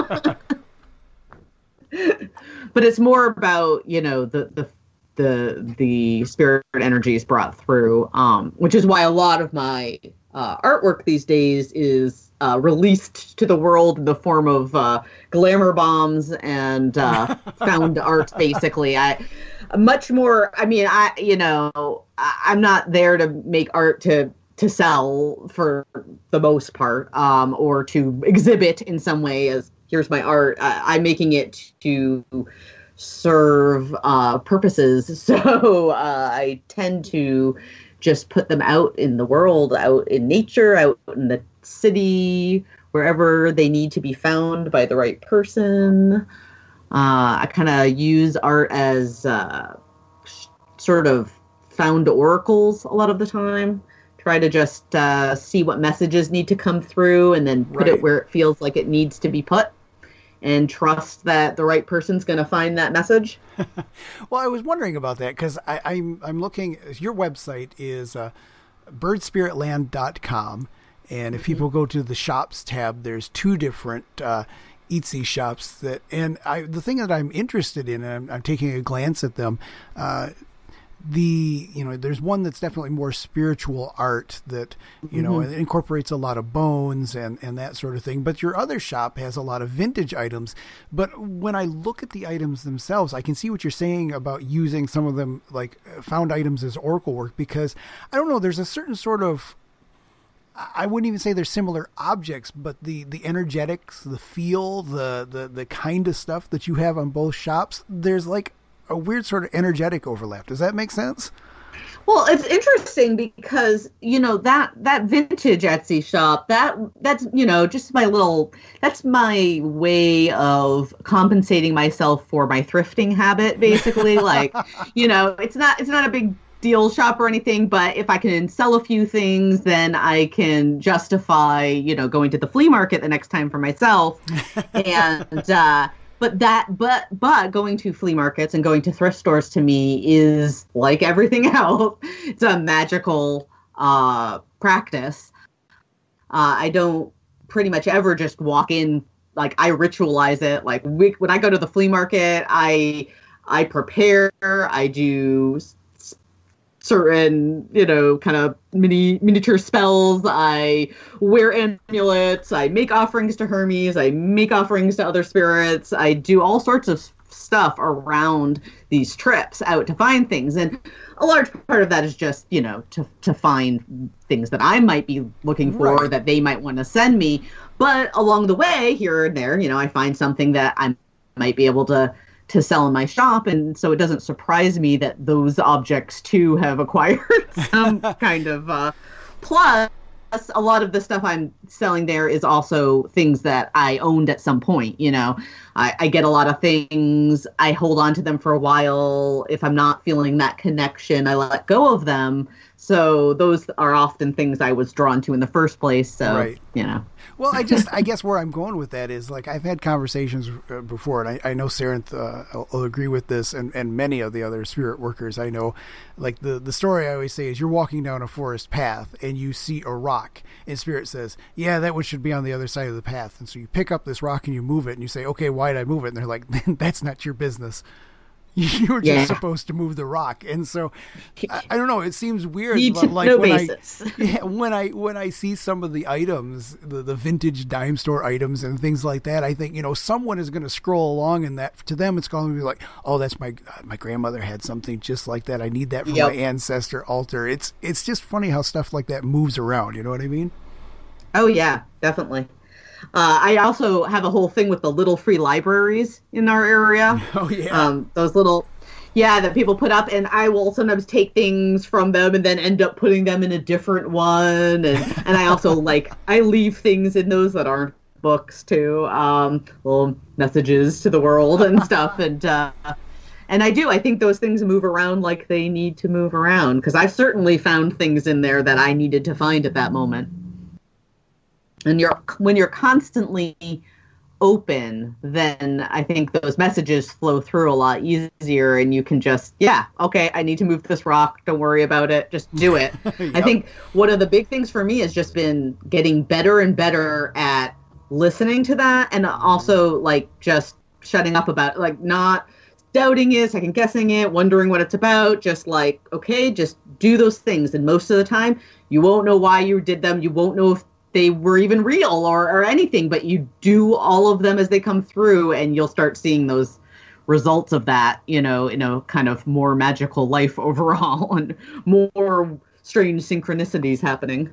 but it's more about, you know, the, the, the, the spirit energies brought through, um, which is why a lot of my uh, artwork these days is Uh, released to the world in the form of uh, glamour bombs and uh, found art. Basically, I much more. I mean, I you know, I, I'm not there to make art to to sell for the most part, um, or to exhibit in some way as here's my art. I, I'm making it to serve uh, purposes. So uh, I tend to just put them out in the world, out in nature, out in the city, wherever they need to be found by the right person. Uh, I kind of use art as uh, sort of found oracles a lot of the time try to just uh, see what messages need to come through and then put Right. it where it feels like it needs to be put, and trust that the right person's going to find that message. Well, I was wondering about that because I'm I'm looking. Your website is uh, bird spirit land dot com, and if people go to the shops tab, there's two different uh, Etsy shops that. And I the thing that I'm interested in, and I'm, I'm taking a glance at them. Uh, the you know there's one that's definitely more spiritual art that you know Mhm. it incorporates a lot of bones and and that sort of thing, but your other shop has a lot of vintage items. But when I look at the items themselves, I can see what you're saying about using some of them like found items as oracle work, because I don't know, there's a certain sort of, I wouldn't even say they're similar objects, but the the energetics, the feel, the the the kind of stuff that you have on both shops, there's like a weird sort of energetic overlap. Does that make sense? Well, it's interesting because, you know, that that vintage Etsy shop, that that's, you know, just my little, that's my way of compensating myself for my thrifting habit, basically. Like, you know, it's not it's not a big deal shop or anything, but if I can sell a few things, then I can justify, you know, going to the flea market the next time for myself. And uh But that, but, but going to flea markets and going to thrift stores to me is like everything else. It's a magical uh, practice. Uh, I don't pretty much ever just walk in, like I ritualize it. Like we, when I go to the flea market, I, I prepare, I do certain, you know, kind of mini miniature spells. I wear amulets. I make offerings to Hermes. I make offerings to other spirits. I do all sorts of stuff around these trips out to find things. And a large part of that is just, you know, to, to find things that I might be looking for, Right. or that they might want to send me. But along the way, here and there, you know, I find something that I might be able to to sell in my shop, and so it doesn't surprise me that those objects too have acquired some kind of uh plus a lot of the stuff I'm selling there is also things that I owned at some point. You know, I, I get a lot of things, I hold on to them for a while. If I'm not feeling that connection, I let go of them. So those are often things I was drawn to in the first place. So, Right. you know. Well, I just, I guess where I'm going with that is like I've had conversations uh, before, and I, I know Sarenth uh, will, will agree with this, and, and many of the other spirit workers I know. Like the, the story I always say is you're walking down a forest path and you see a rock, and Spirit says, yeah, that one should be on the other side of the path. And so you pick up this rock and you move it, and you say, okay, why did I move it? And they're like, that's not your business. You were just Yeah. supposed to move the rock. And so I, I don't know, it seems weird, Need but to like know when basis. I yeah, when I when I see some of the items, the, the vintage dime store items and things like that, I think, you know, someone is going to scroll along, and that to them it's going to be like, oh, that's my uh, my grandmother had something just like that. I need that for Yep. my ancestor altar. It's it's just funny how stuff like that moves around. You know what I mean? Oh yeah, definitely. Uh, I also have a whole thing with the little free libraries in our area. Oh yeah. Um, those little, yeah, that people put up, and I will sometimes take things from them and then end up putting them in a different one. And, and I also like, I leave things in those that aren't books too, um, little messages to the world and stuff. And, uh, and I do, I think those things move around like they need to move around, because I've certainly found things in there that I needed to find at that moment. And you're when you're constantly open, then I think those messages flow through a lot easier, and you can just, yeah, okay, I need to move this rock. Don't worry about it. Just do it. Yep. I think one of the big things for me has just been getting better and better at listening to that, and also like just shutting up about it, like not doubting it, second guessing it, wondering what it's about. Just like, okay, just do those things. And most of the time, you won't know why you did them. You won't know if they were even real or, or anything, but you do all of them as they come through, and you'll start seeing those results of that, you know, in a kind of more magical life overall, and more strange synchronicities happening.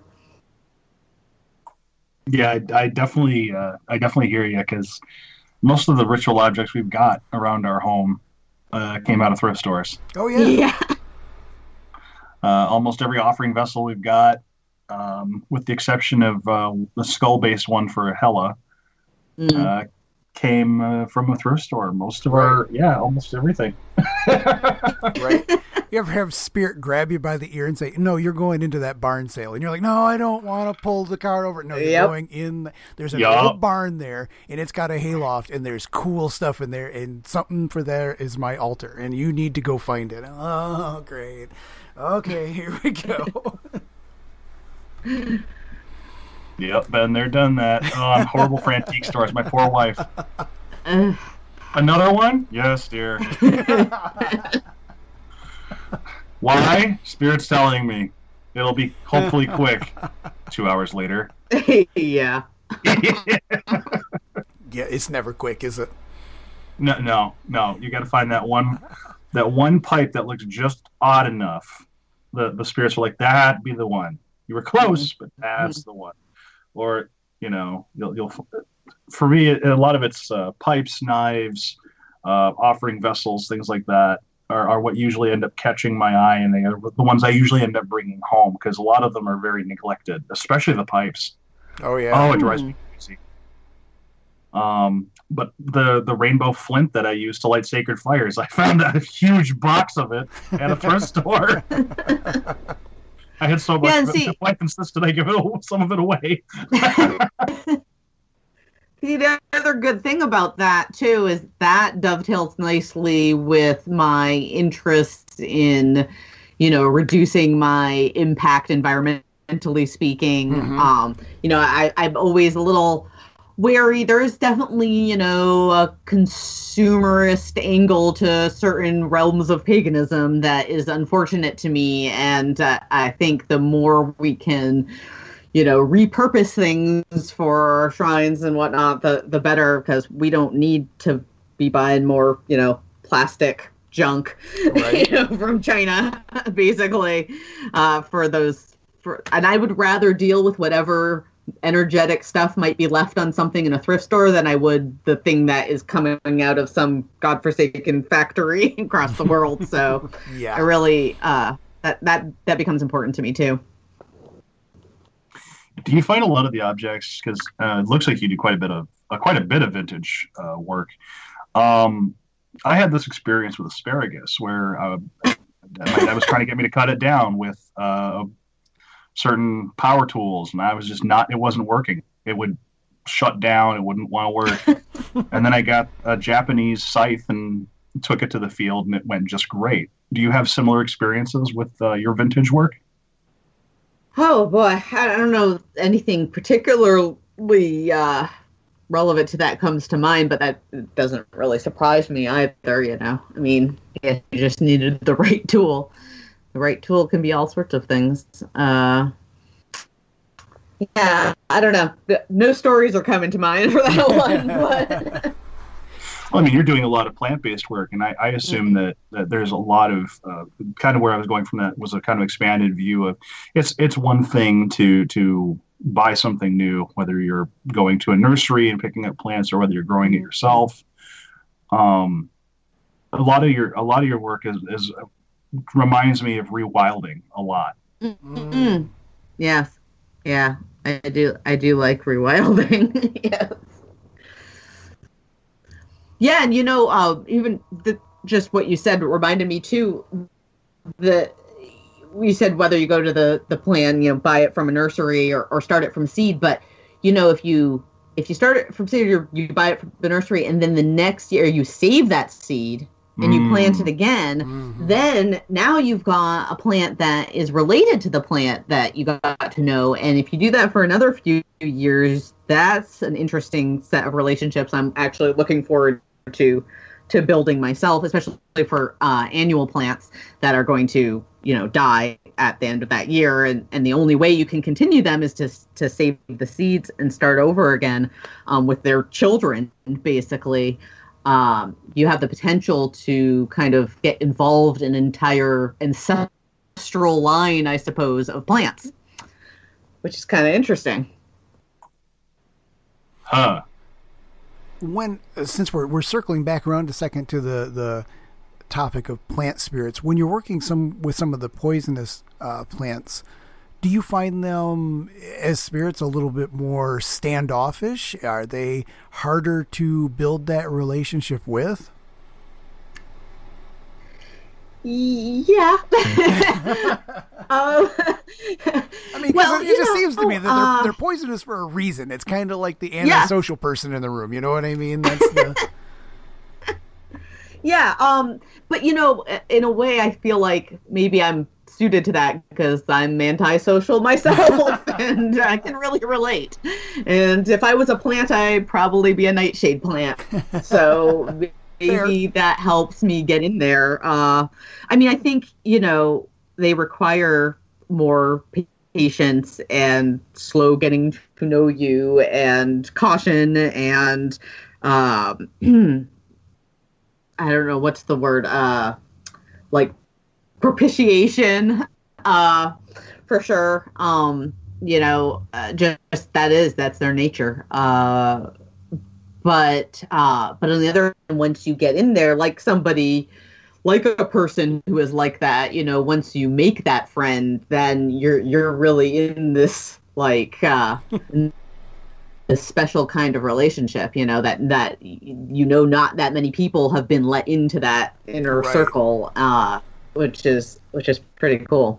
Yeah, I, I definitely, uh, I definitely hear you, because most of the ritual objects we've got around our home uh, came out of thrift stores. Oh yeah. Yeah. Uh, almost every offering vessel we've got, um, with the exception of uh, the skull-based one for Hela, Mm. uh, came uh, from a thrift store. Most of right. our, yeah, almost everything. Right. You ever have spirit grab you by the ear and say, no, you're going into that barn sale. And you're like, no, I don't want to pull the cart over. No, you're yep. going in. There's an yep. old barn there, and it's got a hayloft, and there's cool stuff in there, and something for there is my altar, and you need to go find it. Oh, great. Okay, here we go. Yep, been there, done that. Oh, I'm horrible for antique stores. My poor wife. Uh. Another one? Yes, dear. Why? Spirit's telling me. It'll be hopefully quick. Two hours later. Yeah. Yeah, it's never quick, is it? No, no, no. You got to find that one, that one pipe that looks just odd enough. The the spirits are like, that'd be the one. You were close, but that's the one. Or, you know, you'll you'll. For me, a lot of it's uh, pipes, knives, uh, offering vessels, things like that. Are, are what usually end up catching my eye, and they are the ones I usually end up bringing home because a lot of them are very neglected, especially the pipes. Oh yeah. Oh, it drives me crazy. Um, but the the rainbow flint that I use to light sacred fires, I found a huge box of it at a thrift store. I had so much. Yeah, of it, see, my wife insisted I give it, some of it away. The other good thing about that, too, is that dovetails nicely with my interest in, you know, reducing my impact environmentally speaking. Mm-hmm. Um, you know, I, I'm always a little wary. There is definitely, you know, a consumerist angle to certain realms of paganism that is unfortunate to me. And uh, I think the more we can, you know, repurpose things for shrines and whatnot, the the better, because we don't need to be buying more, you know, plastic junk, right. you know, from China, basically, uh, for those. For, and I would rather deal with whatever energetic stuff might be left on something in a thrift store than I would the thing that is coming out of some godforsaken factory across the world. So yeah, I really, uh, that, that, that becomes important to me too. Do you find a lot of the objects, because uh, it looks like you do quite a bit of uh, quite a bit of vintage uh, work. Um, I had this experience with asparagus where uh, my dad was trying to get me to cut it down with uh, certain power tools, and I was just not. It wasn't working. It would shut down. It wouldn't want to work. And then I got a Japanese scythe and took it to the field, and it went just great. Do you have similar experiences with uh, your vintage work? Oh boy, I don't know anything particularly uh, relevant to that comes to mind, but that doesn't really surprise me either, you know. I mean, you just needed the right tool. The right tool can be all sorts of things. Uh, yeah, I don't know. No stories are coming to mind for that one, but... Well, I mean, you're doing a lot of plant-based work, and I, I assume mm-hmm. that, that there's a lot of uh, kind of where I was going from that was a kind of expanded view of it's it's one thing to to buy something new, whether you're going to a nursery and picking up plants or whether you're growing it yourself. Um, a lot of your a lot of your work is, is uh, reminds me of rewilding a lot. Mm-hmm. Yes, yeah, I do. I do like rewilding. Yes. Yeah, and you know, uh, even the, just what you said reminded me too. The you said whether you go to the the plant, you know, buy it from a nursery or, or start it from seed. But you know, if you if you start it from seed, you you buy it from the nursery, and then the next year you save that seed and mm. you plant it again, mm-hmm. then now you've got a plant that is related to the plant that you got to know. And if you do that for another few years, that's an interesting set of relationships I'm actually looking forward to to building myself, especially for uh, annual plants that are going to, you know, die at the end of that year. And, and the only way you can continue them is to to save the seeds and start over again um, with their children, basically. Um, you have the potential to kind of get involved in an entire ancestral line, I suppose, of plants, which is kind of interesting. Huh. When uh, since we're we're circling back around a second to the, the topic of plant spirits, when you're working some with some of the poisonous uh, plants, do you find them as spirits a little bit more standoffish? Are they harder to build that relationship with? Yeah. um, I mean, well, it, it just know, seems to me that they're, uh, they're poisonous for a reason. It's kind of like the antisocial yeah. person in the room. You know what I mean? That's the... yeah. Um, but, you know, in a way, I feel like maybe I'm suited to that because I'm antisocial myself and I can really relate. And if I was a plant, I'd probably be a nightshade plant. So maybe Fair. that helps me get in there. Uh, I mean, I think, you know, they require more patience and slow getting to know you and caution and um, I don't know, what's the word? Uh, like propitiation, uh, for sure. Um, you know, uh, just that is, that's their nature. Uh, but, uh, but on the other hand, once you get in there, like somebody, like a person who is like that, you know, once you make that friend, then you're, you're really in this, like, uh, a special kind of relationship, you know, that, that, you know, not that many people have been let into that inner right. circle, uh, which is which is pretty cool.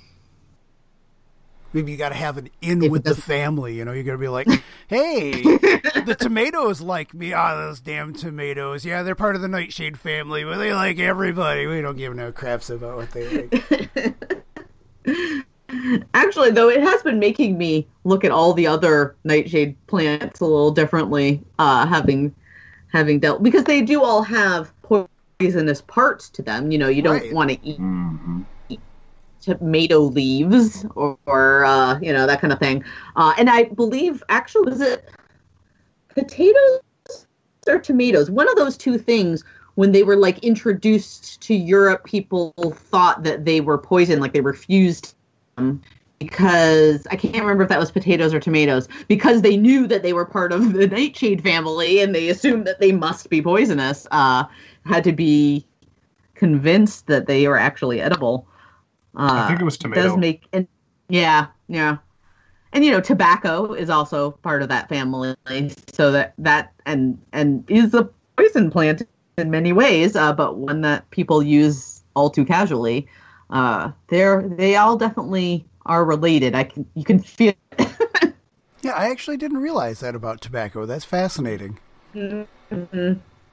Maybe you got to have an in if with the family, you know. You got to be like, "Hey, the tomatoes like me. Ah, oh, those damn tomatoes. Yeah, they're part of the Nightshade family, but they like everybody. We don't give no craps about what they like." Actually, though, it has been making me look at all the other Nightshade plants a little differently, uh, having having dealt because they do all have poisonous parts to them. You know, you don't right. want to eat, mm-hmm. eat tomato leaves or, or uh, you know, that kind of thing. Uh, and I believe, actually, was it potatoes or tomatoes? One of those two things, when they were, like, introduced to Europe, people thought that they were poison, like they refused them. Because I can't remember if that was potatoes or tomatoes, because they knew that they were part of the Nightshade family and they assumed that they must be poisonous, uh, had to be convinced that they were actually edible. Uh, I think it was tomato. Does make, and, yeah, yeah. And, you know, tobacco is also part of that family. So that, that and, and is a poison plant in many ways, uh, but one that people use all too casually. Uh, they're, they all definitely are related. I can you can feel it. Yeah, I actually didn't realize that about tobacco. That's fascinating. Mm-hmm.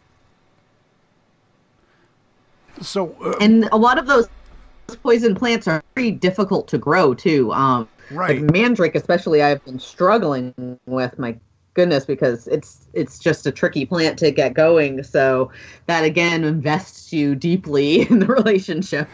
So, uh, and a lot of those poison plants are very difficult to grow too. Um, right. Like mandrake, especially, I've been struggling with. My goodness, because it's it's just a tricky plant to get going. So that again invests you deeply in the relationship.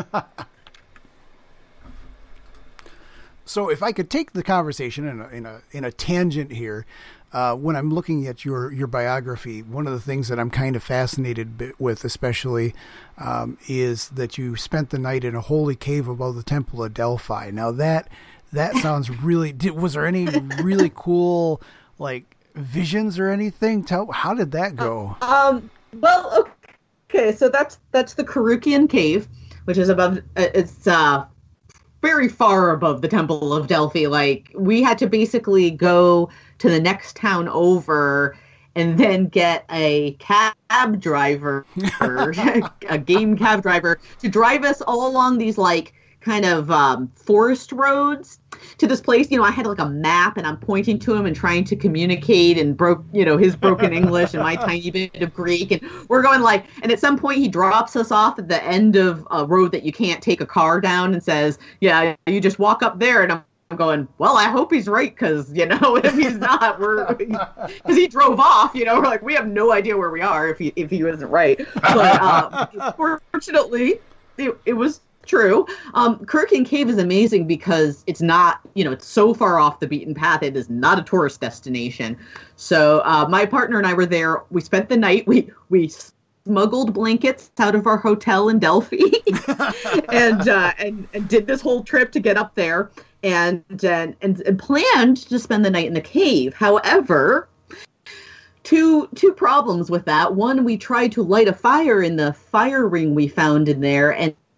So if I could take the conversation in a, in a, in a tangent here, uh, when I'm looking at your, your biography, one of the things that I'm kind of fascinated with, especially, um, is that you spent the night in a holy cave above the Temple of Delphi. Now that, that sounds really, did, was there any really cool, like, visions or anything? Tell, how did that go? Um, well, okay. So that's, that's the Karukian Cave, which is above, it's, uh, very far above the Temple of Delphi. Like, we had to basically go to the next town over and then get a cab driver, a game cab driver, to drive us all along these, like, kind of um, forest roads to this place. You know, I had like a map and I'm pointing to him and trying to communicate and broke, you know, his broken English and my tiny bit of Greek. And we're going like, and at some point he drops us off at the end of a road that you can't take a car down and says, yeah, you just walk up there. And I'm going, well, I hope he's right. Cause you know, if he's not, we're, cause he drove off, you know, we're like, we have no idea where we are if he, if he wasn't right. But uh, fortunately it, it was true. Um, Karukian Cave is amazing because it's not, you know, it's so far off the beaten path. It is not a tourist destination. So uh, my partner and I were there. We spent the night. We we smuggled blankets out of our hotel in Delphi, and, uh, and and did this whole trip to get up there, and and and, and planned to spend the night in the cave. However, Two two problems with that. One, we tried to light a fire in the fire ring we found in there, and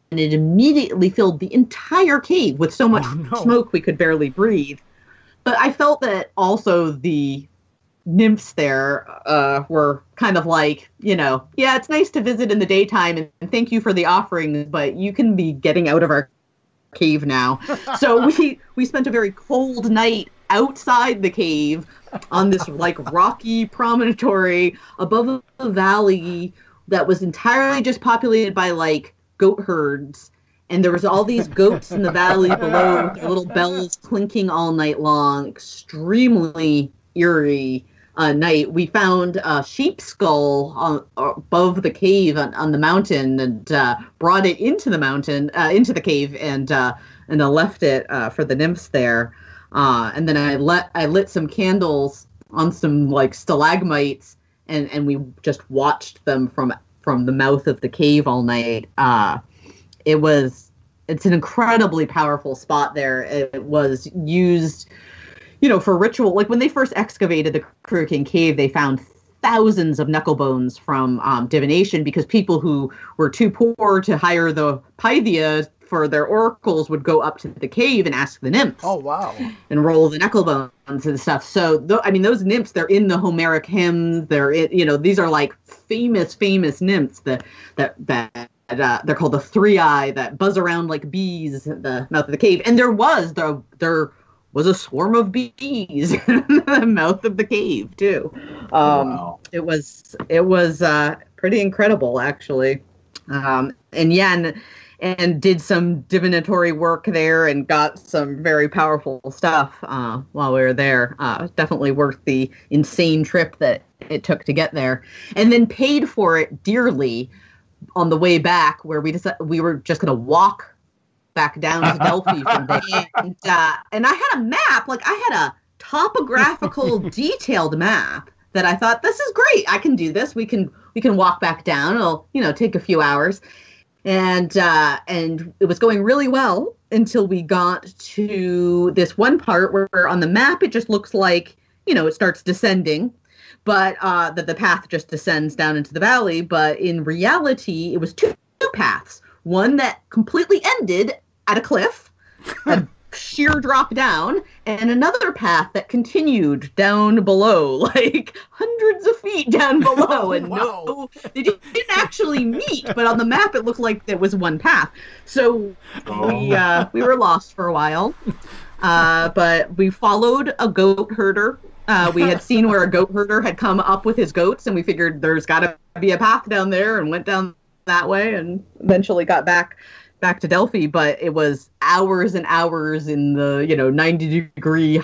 it immediately filled the entire cave with so much Oh, no. smoke we could barely breathe. But I felt that also the nymphs there uh, were kind of like, you know, yeah, it's nice to visit in the daytime and thank you for the offerings, but you can be getting out of our cave now. So we we spent a very cold night outside the cave on this like rocky promontory above a valley that was entirely just populated by like goat herds. And there was all these goats in the valley below with their little bells clinking all night long. Extremely eerie uh, night. We found a sheep skull on, above the cave on, on the mountain and uh, brought it into the mountain, uh, into the cave, and uh, and I left it uh, for the nymphs there. Uh, and then I let I lit some candles on some like stalagmites, and, and we just watched them from from the mouth of the cave all night. Uh, it was it's an incredibly powerful spot there. It was used, you know, for ritual. Like when they first excavated the Cruier King Cave, they found thousands of knuckle bones from um, divination because people who were too poor to hire the Pythia for their oracles would go up to the cave and ask the nymphs. Oh, wow. And roll the knuckle bones and stuff. So, th- I mean, those nymphs, they're in the Homeric hymns. They're, in, you know, these are like famous, famous nymphs that, that, that uh, they're called the three eye that buzz around like bees at the mouth of the cave. And there was, there, there was a swarm of bees in the mouth of the cave too. Um, Wow. It was, it was uh, pretty incredible actually. Um, and yeah, and, and did some divinatory work there and got some very powerful stuff uh, while we were there. Uh, definitely worth the insane trip that it took to get there. And then paid for it dearly on the way back, where we decided we were just going to walk back down to Delphi from there. And, uh, and I had a map, like I had a topographical detailed map that I thought, this is great. I can do this. We can we can walk back down. It'll, you know, take a few hours. And uh, and it was going really well until we got to this one part where on the map it just looks like, you know, it starts descending, but uh, that the path just descends down into the valley. But in reality, it was two, two paths. One that completely ended at a cliff, a sheer drop down, and another path that continued down below, like hundreds of feet down below. And Wow. no, they didn't actually meet, but on the map it looked like there was one path. So we uh, we were lost for a while, uh, but we followed a goat herder. Uh, we had seen where a goat herder had come up with his goats, and we figured there's got to be a path down there, and went down that way, and eventually got back back to Delphi. But it was hours and hours in the, you know, ninety degree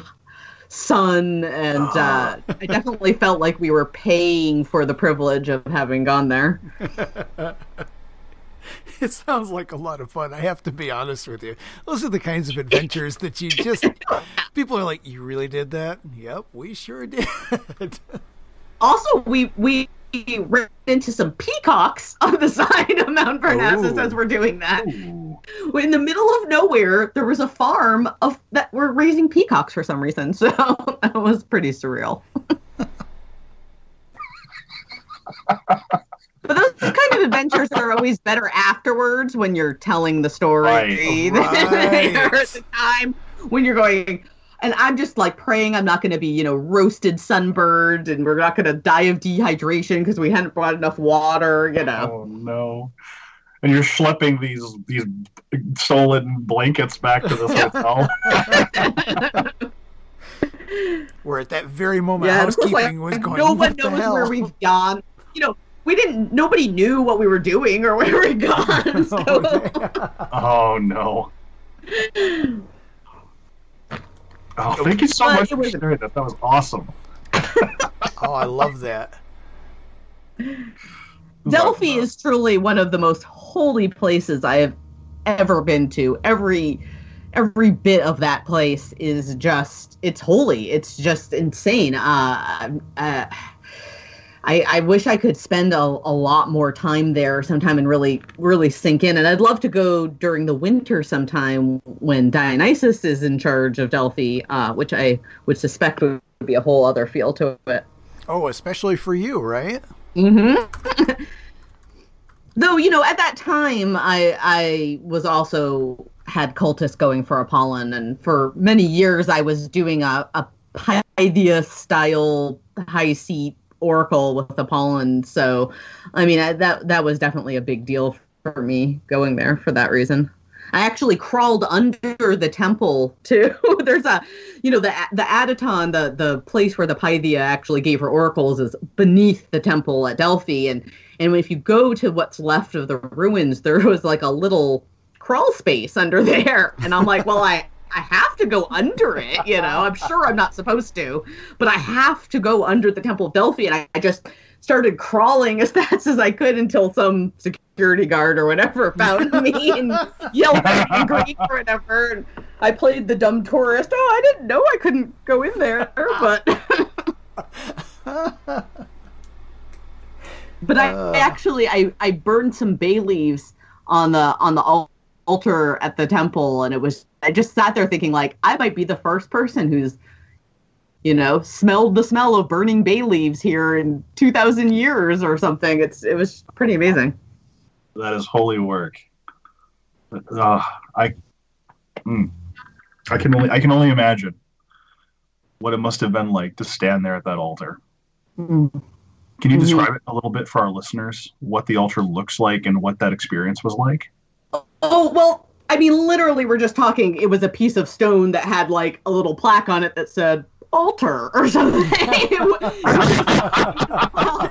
sun, and uh, I definitely felt like we were paying for the privilege of having gone there. It sounds like a lot of fun. I have to be honest with you. Those are the kinds of adventures that you just, people are like, you really did that? Yep, we sure did. Also, we we ran into some peacocks on the side of Mount Parnassus Ooh. as we're doing that. Ooh. In the middle of nowhere, there was a farm of that were raising peacocks for some reason. So that was pretty surreal. But those kind of adventures are always better afterwards when you're telling the story Right. than they are Right. at the time when you're going. And I'm just like praying I'm not going to be, you know, roasted, sunburned, and we're not going to die of dehydration because we hadn't brought enough water, you know. Oh no! And you're schlepping these these stolen blankets back to this hotel. Where at that very moment, Yeah, of course, housekeeping like, was going, no one what the knows hell? where we've gone. You know, we didn't. Nobody knew what we were doing or where we'd gone. So. Oh, yeah. Oh no! Oh, thank you so But much it for was- sharing that. That was awesome. Oh, I love that. Delphi is truly one of the most holy places I have ever been to. Every every bit of that place is just, it's holy. It's just insane. Uh, uh, I, I wish I could spend a, a lot more time there sometime and really, really sink in. And I'd love to go during the winter sometime when Dionysus is in charge of Delphi, uh, which I would suspect would be a whole other feel to it. Oh, especially for you, right? Mm-hmm. Though, you know, at that time, I I was also had cultists going for Apollon, and for many years I was doing a, a Pythia-style high seat oracle with Apollon. So, I mean, I, that that was definitely a big deal for me going there for that reason. I actually crawled under the temple too. There's a, you know, the the Adaton, the the place where the Pythia actually gave her oracles, is beneath the temple at Delphi, and and if you go to what's left of the ruins, there was like a little crawl space under there, and I'm like, well, I I have to go under it, you know. I'm sure I'm not supposed to, but I have to go under the Temple of Delphi, and I, I just started crawling as fast as I could until some security guard or whatever found me and yelled at me in Greek or whatever. And I played the dumb tourist. Oh, I didn't know I couldn't go in there, but but I, I actually I, I burned some bay leaves on the on the altar at the temple, and it was I just sat there thinking, like, I might be the first person who's, you know, smelled the smell of burning bay leaves here in two thousand years or something. It's It was pretty amazing. That is holy work. Uh, I mm, I can only I can only imagine what it must have been like to stand there at that altar. Mm-hmm. Can you describe mm-hmm. it a little bit for our listeners, what the altar looks like and what that experience was like? Oh, well, I mean, literally, we're just talking. It was a piece of stone that had like a little plaque on it that said altar or something. Well,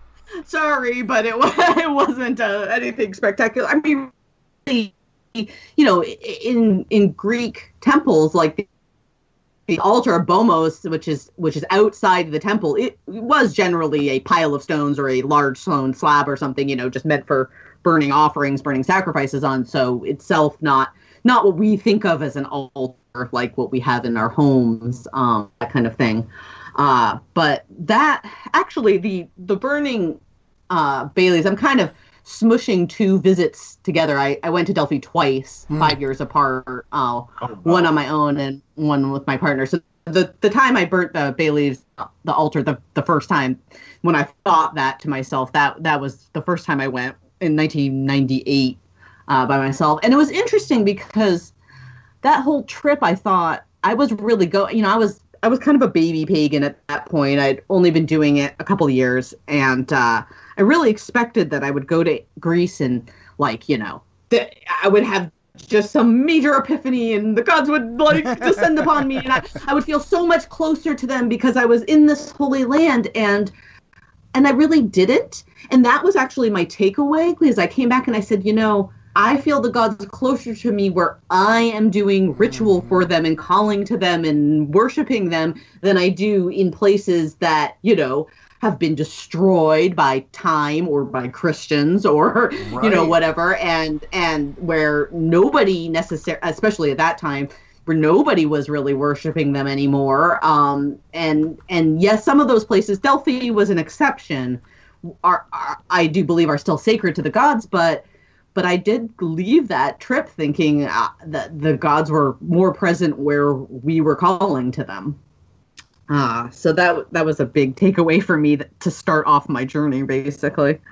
sorry, but it, it wasn't uh, anything spectacular. I mean, really, you know, in in Greek temples, like the, the altar of Bomos, which is which is outside the temple, it was generally a pile of stones or a large stone slab or something, you know, just meant for burning offerings, burning sacrifices on. So itself not not what we think of as an altar, like what we have in our homes, um, that kind of thing. Uh, but that actually the the burning uh, bay leaves, I'm kind of smushing two visits together. I, I went to Delphi twice, mm. five years apart, uh, oh, wow. one on my own and one with my partner. So the the time I burnt the bay leaves, the altar, the, the first time, when I thought that to myself, that that was the first time I went in nineteen ninety-eight uh, by myself. And it was interesting because that whole trip, I thought I was really go, you know, I was I was kind of a baby pagan at that point. I'd only been doing it a couple of years, and uh, I really expected that I would go to Greece and, like, you know, that I would have just some major epiphany and the gods would, like, descend upon me, and I, I would feel so much closer to them because I was in this holy land, and and I really didn't. And that was actually my takeaway, because I came back and I said, you know, I feel the gods closer to me where I am doing ritual for them and calling to them and worshiping them than I do in places that, you know, have been destroyed by time or by Christians or, right. you know, whatever. And, and where nobody necessarily, especially at that time, where nobody was really worshiping them anymore. Um, and, and yes, some of those places, Delphi was an exception, are, are I do believe are still sacred to the gods, but But I did leave that trip thinking uh, that the gods were more present where we were calling to them. Uh, so that that was a big takeaway for me that, to start off my journey, basically.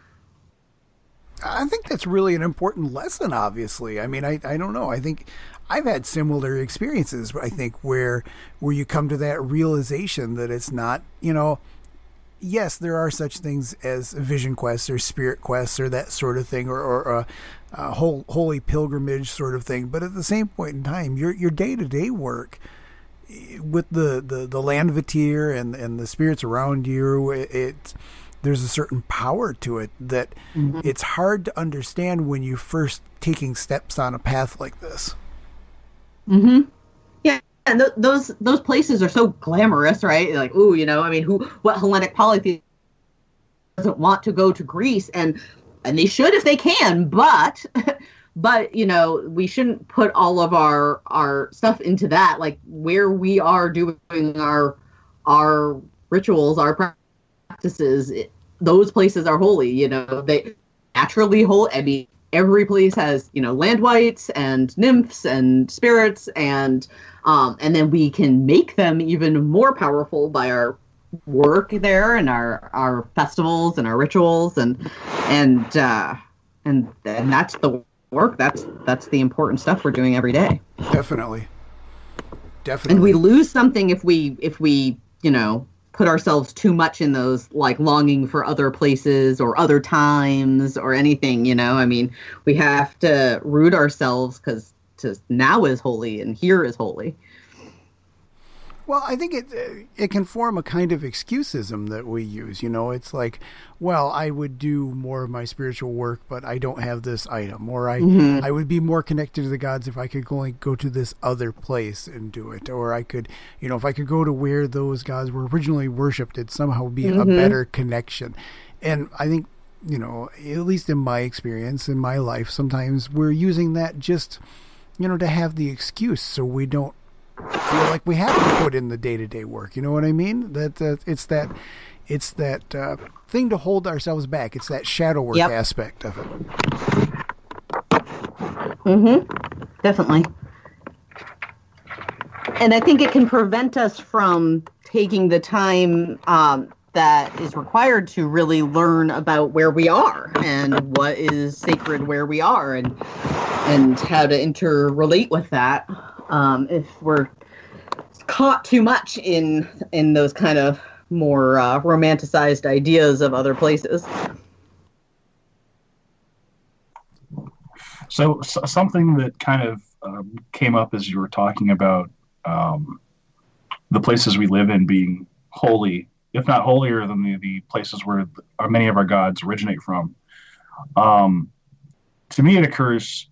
I think that's really an important lesson, obviously. I mean, I, I don't know. I think I've had similar experiences, I think, where where you come to that realization that it's not, you know, yes, there are such things as vision quests or spirit quests or that sort of thing, or, or a, a whole holy pilgrimage sort of thing. But at the same point in time, your your day to day work with the the the Landvatir and and the spirits around you, it, it there's a certain power to it that mm-hmm. it's hard to understand when you first taking steps on a path like this. Mm-hmm. Yeah. And th- those those places are so glamorous, right? Like, ooh, you know, I mean, who, what Hellenic polytheist doesn't want to go to Greece? And and they should if they can, but but you know, we shouldn't put all of our our stuff into that. Like where we are doing our our rituals, our practices, it, those places are holy. You know, they naturally holy. I mean, every place has, you know, land wights and nymphs and spirits, and um, and then we can make them even more powerful by our work there and our our festivals and our rituals and and uh, and and that's the work. That's that's the important stuff we're doing every day. Definitely, definitely. And we lose something if we if we you know put ourselves too much in those, like longing for other places or other times or anything. You know, I mean, we have to root ourselves because now is holy and here is holy. Well, I think it it can form a kind of excusism that we use. You know, it's like, well, I would do more of my spiritual work, but I don't have this item. Or I, mm-hmm. I would be more connected to the gods if I could only go to this other place and do it. Or I could, you know, if I could go to where those gods were originally worshipped, it'd somehow be mm-hmm. a better connection. And I think, you know, at least in my experience, in my life, sometimes we're using that just, you know, to have the excuse so we don't feel like we have to put in the day-to-day work. You know what I mean? That uh, it's that it's that uh, thing to hold ourselves back. It's that shadow work yep. aspect of it. Mm-hmm. Definitely. And I think it can prevent us from taking the time um, that is required to really learn about where we are and what is sacred where we are and and how to interrelate with that. Um, if we're caught too much in in those kind of more uh, romanticized ideas of other places. So, so something that kind of um, came up as you were talking about um, the places we live in being holy, if not holier than the, the places where the, many of our gods originate from. Um, to me, it occurs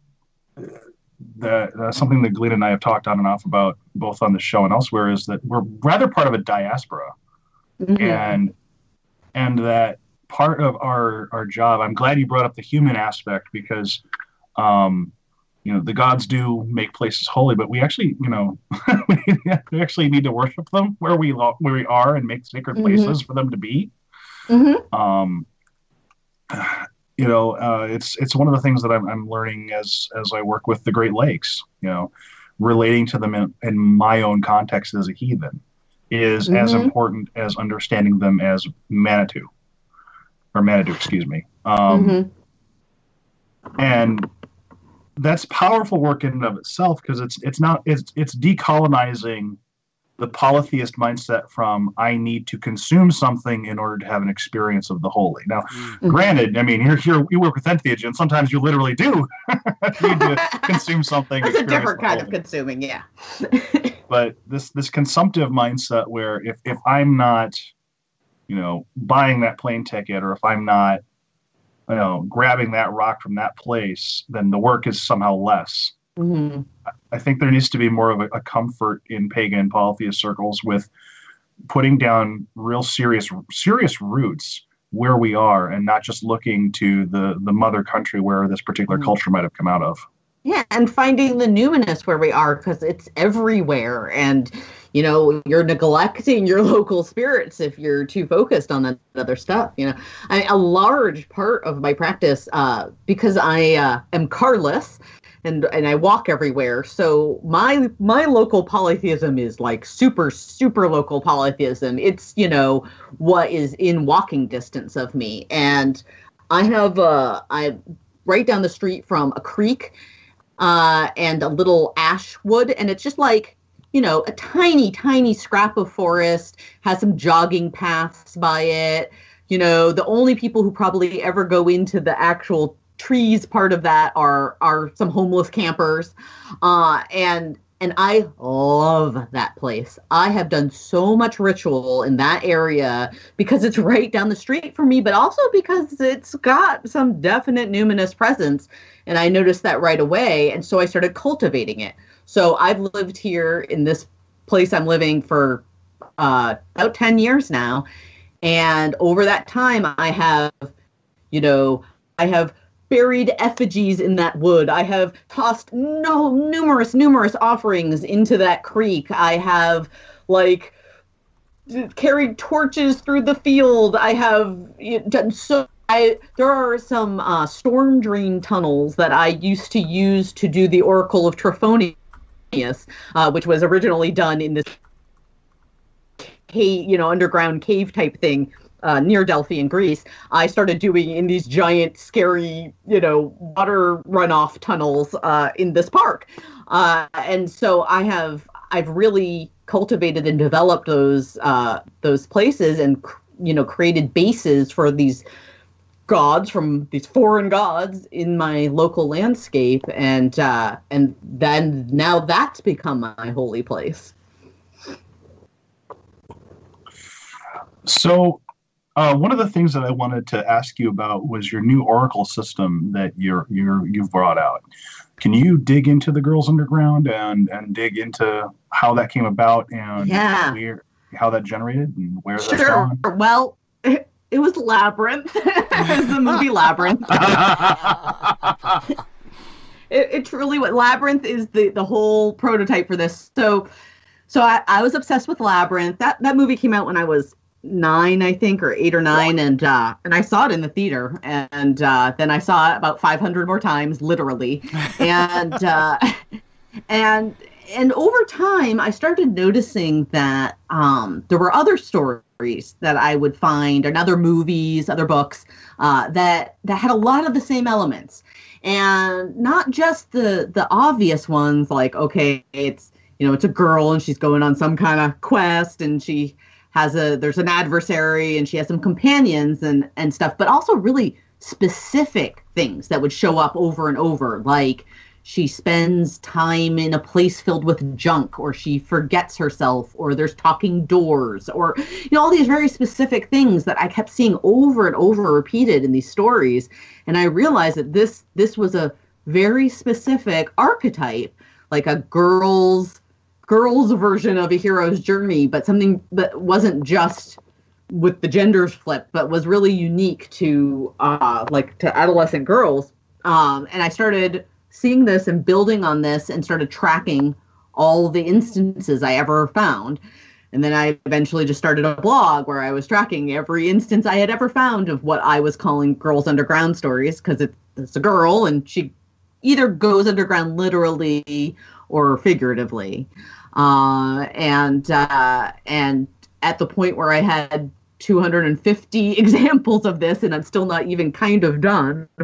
that uh, something that Galina and I have talked on and off about both on the show and elsewhere is that we're rather part of a diaspora. Mm-hmm. and and that part of our our job, I'm glad you brought up the human aspect because um you know the gods do make places holy, but we actually you know we actually need to worship them where we lo- where we are and make sacred mm-hmm. places for them to be. Mm-hmm. um You know, uh, it's it's one of the things that I'm, I'm learning as as I work with the Great Lakes. You know, relating to them in, in my own context as a heathen is mm-hmm. as important as understanding them as Manitou or Manitou, excuse me. Um, mm-hmm. And that's powerful work in and of itself because it's it's not it's it's decolonizing the polytheist mindset from I need to consume something in order to have an experience of the holy. Now, mm-hmm. granted, I mean, here, here you work with entheogy, and sometimes you literally do need to consume something. It's a different kind holy. Of consuming, yeah. But this this consumptive mindset where if, if I'm not, you know, buying that plane ticket or if I'm not, you know, grabbing that rock from that place, then the work is somehow less. Mm-hmm. I think there needs to be more of a, a comfort in pagan polytheist circles with putting down real serious serious roots where we are and not just looking to the, the mother country where this particular mm-hmm. culture might have come out of. Yeah, and finding the numinous where we are because it's everywhere. And, you know, you're neglecting your local spirits if you're too focused on that other stuff. You know, I, a large part of my practice, uh, because I uh, am carless, And and I walk everywhere. So my my local polytheism is like super, super local polytheism. It's, you know, what is in walking distance of me. And I have uh, I right down the street from a creek uh, and a little ash wood. And it's just like, you know, a tiny, tiny scrap of forest, has some jogging paths by it. You know, the only people who probably ever go into the actual trees part of that are are some homeless campers, uh, and and I love that place. I have done so much ritual in that area because it's right down the street from me, but also because it's got some definite numinous presence, and I noticed that right away, and so I started cultivating it. So I've lived here in this place I'm living for uh, about ten years now, and over that time I have, you know, I have buried effigies in that wood. I have tossed no numerous, numerous offerings into that creek. I have, like, carried torches through the field. I have done so. I, there are some uh, storm drain tunnels that I used to use to do the Oracle of Trophonius, uh, which was originally done in this cave, you know, underground cave type thing uh, near Delphi in Greece, I started doing in these giant, scary, you know, water runoff tunnels uh, in this park. Uh, and so I have, I've really cultivated and developed those uh, those places and, you know, created bases for these gods from these foreign gods in my local landscape. And uh, and then now that's become my holy place. So uh, one of the things that I wanted to ask you about was your new Oracle system that you're, you're, you've brought out. Can you dig into the Girls Underground and, and dig into how that came about and yeah. where, how that generated and where sure. that's gone? Well, it, it was Labyrinth. It was the movie Labyrinth. it, it truly was. Labyrinth is the, the whole prototype for this. So so I, I was obsessed with Labyrinth. That that movie came out when I was nine, I think, or eight or nine, and uh, and I saw it in the theater, and uh, then I saw it about five hundred more times, literally, and uh, and and over time, I started noticing that um, there were other stories that I would find, and other movies, other books uh, that that had a lot of the same elements, and not just the the obvious ones, like okay, it's you know it's a girl and she's going on some kind of quest, and she has a, there's an adversary and she has some companions and, and stuff, but also really specific things that would show up over and over. Like she spends time in a place filled with junk, or she forgets herself, or there's talking doors, or, you know, all these very specific things that I kept seeing over and over repeated in these stories. And I realized that this, this was a very specific archetype, like a girl's girl's version of a hero's journey, but something that wasn't just with the genders flipped, but was really unique to uh, like to adolescent girls. Um, and I started seeing this and building on this and started tracking all the instances I ever found. And then I eventually just started a blog where I was tracking every instance I had ever found of what I was calling Girls Underground stories, because it, it's a girl and she either goes underground literally or figuratively. Uh, and uh, and at the point where I had two hundred fifty examples of this, and I'm still not even kind of done, uh,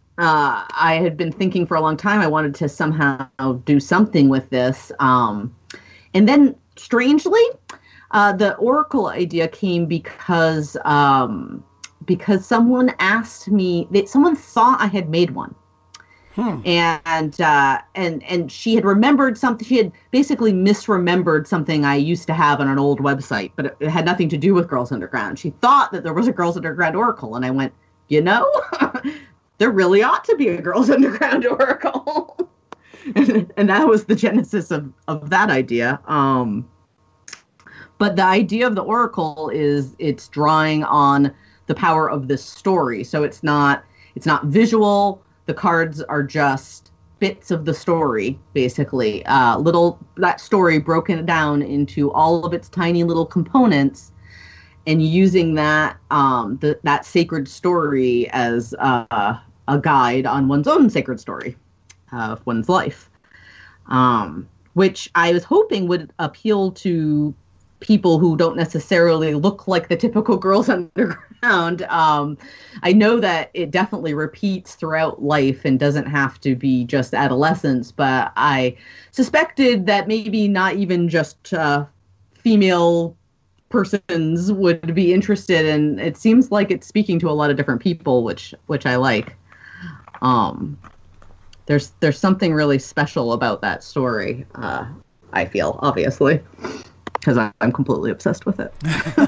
I had been thinking for a long time I wanted to somehow do something with this. Um, and then, strangely, uh, the Oracle idea came because um, because someone asked me, that someone thought I had made one. Hmm. And uh, and and she had remembered something. She had basically misremembered something I used to have on an old website, but it, it had nothing to do with Girls Underground. She thought that there was a Girls Underground Oracle, and I went, you know, there really ought to be a Girls Underground Oracle. and, and that was the genesis of, of that idea. Um, but the idea of the Oracle is it's drawing on the power of this story. So it's not it's not visual. The cards are just bits of the story, basically. Uh, little that story broken down into all of its tiny little components, and using that um, the, that sacred story as uh, a guide on one's own sacred story of one's life, um, which I was hoping would appeal to people who don't necessarily look like the typical Girls Underground. Um, I know that it definitely repeats throughout life and doesn't have to be just adolescence, but I suspected that maybe not even just uh, female persons would be interested, and it seems like it's speaking to a lot of different people, which which I like. Um, there's there's something really special about that story, uh, I feel, obviously, because I'm completely obsessed with it.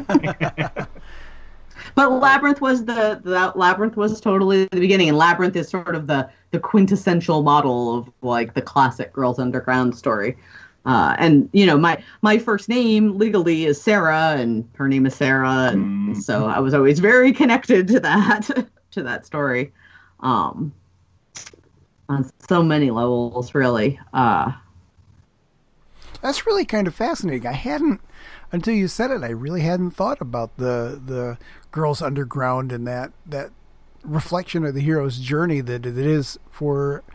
But Labyrinth was the, the Labyrinth was totally the beginning, and Labyrinth is sort of the the quintessential model of like the classic Girls Underground story. Uh, and you know, my my first name legally is Sarah, and her name is Sarah, and mm. so I was always very connected to that to that story, um, on so many levels, really. Uh, That's really kind of fascinating. I hadn't, until you said it, I really hadn't thought about the the Girls Underground and that that reflection of the hero's journey that it is for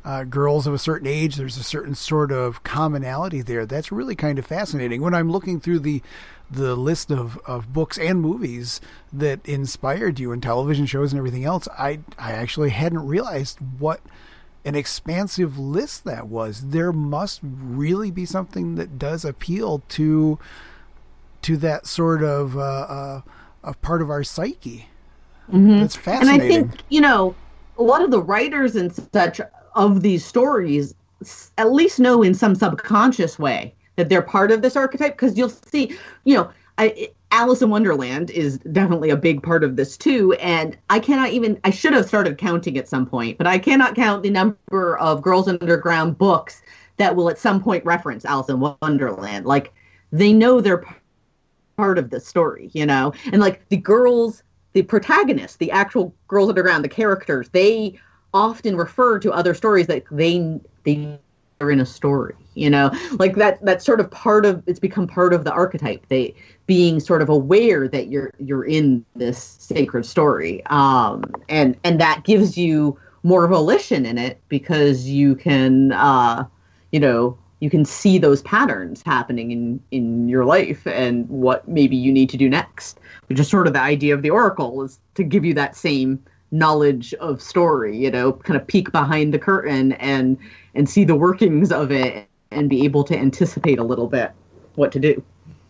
uh, girls of a certain age. There's a certain sort of commonality there. That's really kind of fascinating. When I'm looking through the the list of, of books and movies that inspired you, and television shows and everything else, I I actually hadn't realized what an expansive list that was. There must really be something that does appeal to to that sort of uh, uh, a part of our psyche. Mm-hmm. That's fascinating. And I think, you know, a lot of the writers and such of these stories at least know in some subconscious way that they're part of this archetype, because you'll see, you know, I, Alice in Wonderland is definitely a big part of this too. And I cannot even, I should have started counting at some point, but I cannot count the number of Girls Underground books that will at some point reference Alice in Wonderland. Like, they know they're part of the story, you know? And like the girls, the protagonists, the actual Girls Underground, the characters, they often refer to other stories that they they are in a story, you know? Like that that's sort of part of, it's become part of the archetype. They being sort of aware that you're you're in this sacred story. Um and and that gives you more volition in it, because you can uh you know you can see those patterns happening in, in your life and what maybe you need to do next, which is sort of the idea of the Oracle, is to give you that same knowledge of story, you know, kind of peek behind the curtain and, and see the workings of it and be able to anticipate a little bit what to do.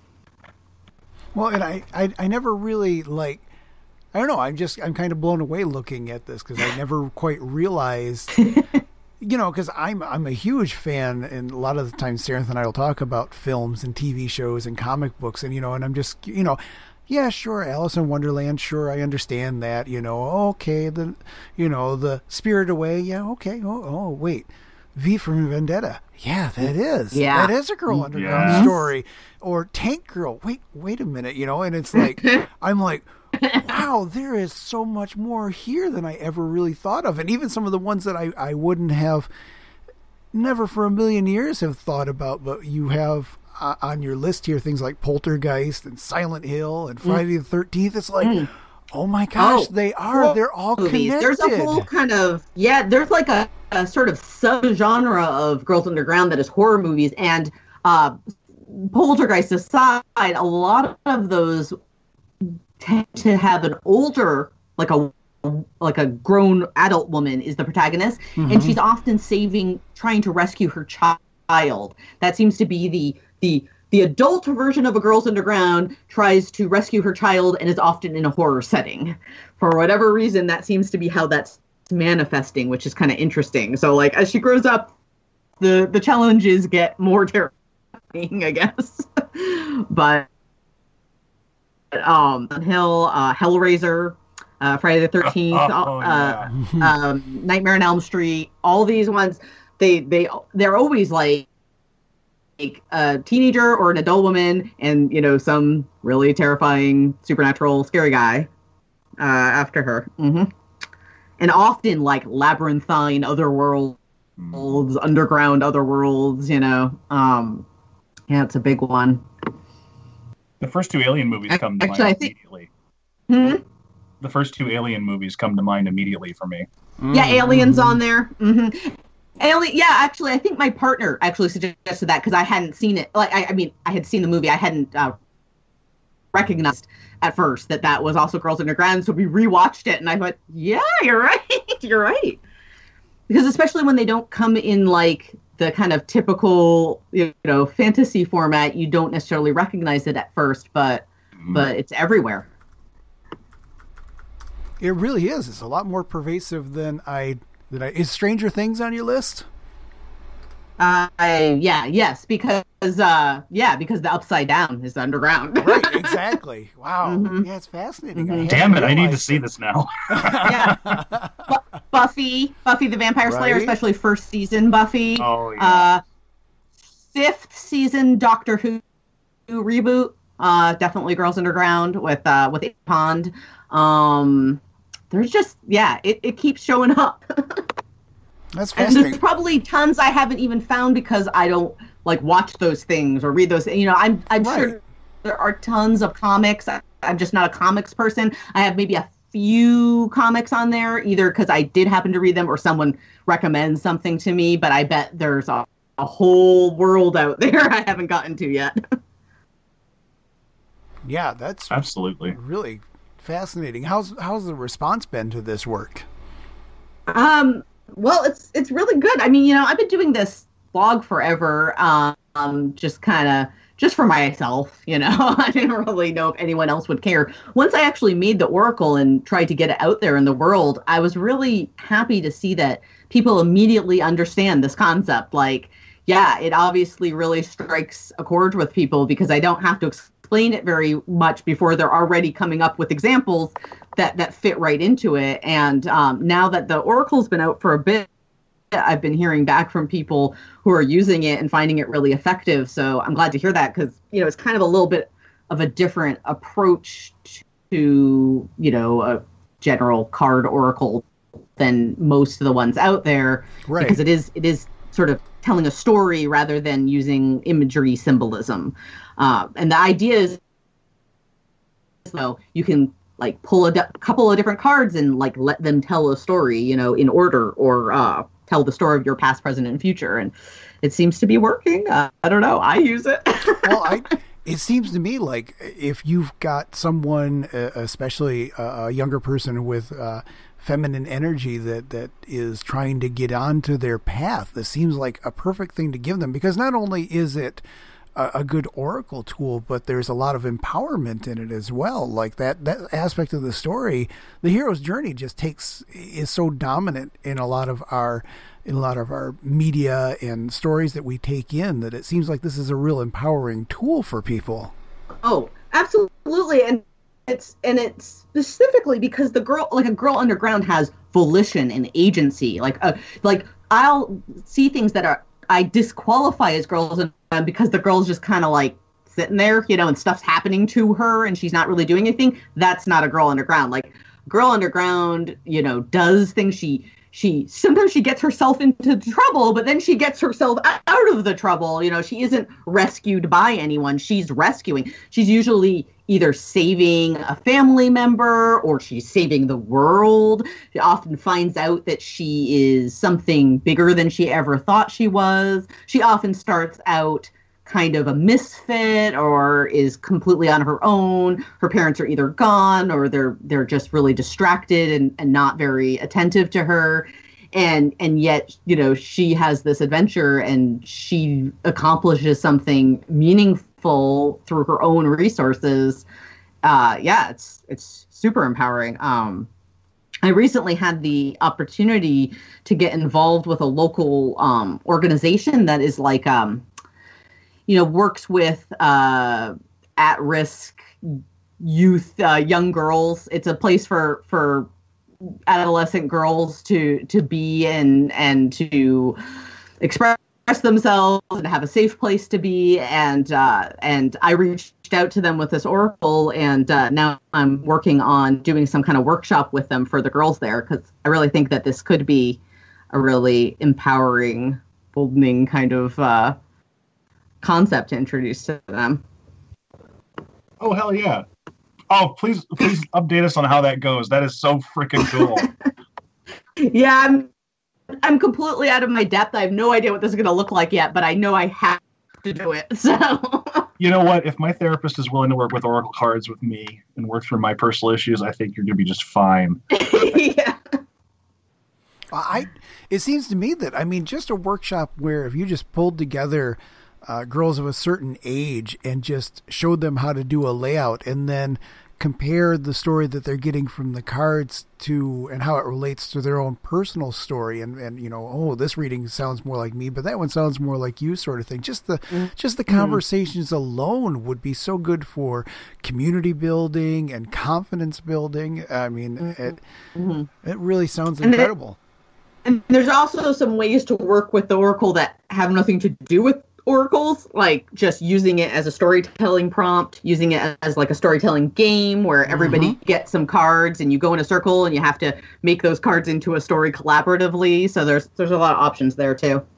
Well, and I, I, I never really like, I don't know, I'm just, I'm kind of blown away looking at this, because I never quite realized you know, because I'm I'm a huge fan, and a lot of the times Sarah and I will talk about films and T V shows and comic books, and you know, and I'm just, you know, yeah, sure, Alice in Wonderland, sure, I understand that, you know, okay, the, you know, the Spirit Away, yeah, okay, oh, oh wait, V for Vendetta, yeah, that is, yeah, that is a Girl Underground yes. story, or Tank Girl, wait, wait a minute, you know, and it's like, I'm like, wow, there is so much more here than I ever really thought of. And even some of the ones that I, I wouldn't have, never for a million years have thought about, but you have uh, on your list here things like Poltergeist and Silent Hill and Friday mm. the thirteenth. It's like, mm. oh my gosh, oh, they are. Well, they're all movies. Connected. There's a whole kind of, yeah, there's like a, a sort of subgenre of Girls Underground that is horror movies. And uh, Poltergeist aside, a lot of those tend to have an older, like a like a grown adult woman is the protagonist, mm-hmm. and she's often saving, trying to rescue her child. That seems to be the the the adult version of a Girls Underground tries to rescue her child and is often in a horror setting. For whatever reason, that seems to be how that's manifesting, which is kind of interesting. So like as she grows up, the the challenges get more terrifying, I guess. But Um, Hill, uh, Hellraiser, uh, Friday the thirteenth, oh, uh, yeah. um, Nightmare on Elm Street. All these ones, they they they're always like, like a teenager or an adult woman, and you know some really terrifying, supernatural, scary guy uh, after her. Mm-hmm. And often like labyrinthine otherworlds, mm. underground otherworlds. You know, um, yeah, it's a big one. The first two Alien movies come to Actually, mind I think, immediately. Hmm? The first two Alien movies come to mind immediately for me. Yeah, Alien's on there. Mm-hmm. Alien. Yeah, actually, I think my partner actually suggested that because I hadn't seen it. Like, I, I mean, I had seen the movie. I hadn't uh, recognized at first that that was also Girls Underground. So we rewatched it, and I thought, yeah, you're right. You're right. Because especially when they don't come in like the kind of typical, you know, fantasy format, you don't necessarily recognize it at first, but mm. but it's everywhere. It really is. It's a lot more pervasive than I than I. Is Stranger Things on your list? Uh, yeah, yes, because uh, yeah, because the Upside Down is underground. Right, exactly. Wow, mm-hmm. yeah, it's fascinating. Mm-hmm. Damn it, I need to see this now. Yeah, B- Buffy, Buffy the Vampire Slayer, right? Especially first season Buffy. Oh yeah. Uh, fifth season Doctor Who reboot. Uh, definitely Girls Underground with uh with Pond. Um, there's just yeah, it, it keeps showing up. That's and fascinating. there's probably tons I haven't even found because I don't like watch those things or read those. You know, I'm I'm right. sure there are tons of comics. I, I'm just not a comics person. I have maybe a few comics on there, either because I did happen to read them or someone recommends something to me, but I bet there's a, a whole world out there I haven't gotten to yet. Yeah, that's absolutely really fascinating. How's how's the response been to this work? Um, well, it's it's really good. I mean, you know, I've been doing this blog forever, um, just kind of just for myself, you know. I didn't really know if anyone else would care. Once I actually made the Oracle and tried to get it out there in the world, I was really happy to see that people immediately understand this concept. Like, yeah, it obviously really strikes a chord with people because I don't have to explain it very much before they're already coming up with examples that, that fit right into it. And um, now that the Oracle's been out for a bit, I've been hearing back from people who are using it and finding it really effective. So I'm glad to hear that because, you know, it's kind of a little bit of a different approach to, you know, a general card Oracle than most of the ones out there. Right. Because it is, it is sort of telling a story rather than using imagery symbolism. Uh, and the idea is, you know, you can like pull a de- couple of different cards and like let them tell a story, you know, in order, or uh, tell the story of your past, present, and future. And it seems to be working. Uh, I don't know. I use it. Well, I, it seems to me like if you've got someone, uh, especially a, a younger person with uh, feminine energy that, that is trying to get onto their path, this seems like a perfect thing to give them, because not only is it a good Oracle tool, but there's a lot of empowerment in it as well. Like that, that aspect of the story, the hero's journey just takes, is so dominant in a lot of our, in a lot of our media and stories that we take in, that it seems like this is a real empowering tool for people. Oh, absolutely. And it's, and it's specifically because the girl, like a Girl Underground has volition and agency. Like, uh, like I'll see things that are, I disqualify as Girls Underground because the girl's just kind of like sitting there, you know, and stuff's happening to her and she's not really doing anything. That's not a Girl Underground. Like Girl Underground, you know, does things. She, she, sometimes she gets herself into trouble, but then she gets herself out of the trouble. You know, she isn't rescued by anyone. She's rescuing. She's usually either saving a family member or she's saving the world. She often finds out that she is something bigger than she ever thought she was. She often starts out kind of a misfit or is completely on her own. Her parents are either gone or they're they're just really distracted and, and not very attentive to her. And and yet, you know, she has this adventure and she accomplishes something meaningful through her own resources. Uh, yeah, it's it's super empowering. Um, I recently had the opportunity to get involved with a local um, organization that is like, um, you know, works with uh, at-risk youth, uh, young girls. It's a place for for adolescent girls to to be and and to express themselves and have a safe place to be. And uh, and I reached out to them with this Oracle, and uh, now I'm working on doing some kind of workshop with them for the girls there, because I really think that this could be a really empowering, emboldening kind of uh, concept to introduce to them. Oh, hell yeah. Oh, please, please update us on how that goes. That is so freaking cool. Yeah, I'm, I'm completely out of my depth. I have no idea what this is going to look like yet, but I know I have to do it. So, you know what? If my therapist is willing to work with Oracle cards with me and work through my personal issues, I think you're going to be just fine. Yeah. I. It seems to me that, I mean, just a workshop where if you just pulled together Uh, girls of a certain age and just showed them how to do a layout and then compare the story that they're getting from the cards to and how it relates to their own personal story, and, and you know, oh, this reading sounds more like me, but that one sounds more like you, sort of thing. Just the mm-hmm. just the conversations alone would be so good for community building and confidence building. I mean, mm-hmm. it mm-hmm. it really sounds and incredible. It, and there's also some ways to work with the Oracle that have nothing to do with oracles, like just using it as a storytelling prompt, using it as like a storytelling game where everybody mm-hmm. gets some cards and you go in a circle and you have to make those cards into a story collaboratively. So there's there's a lot of options there too.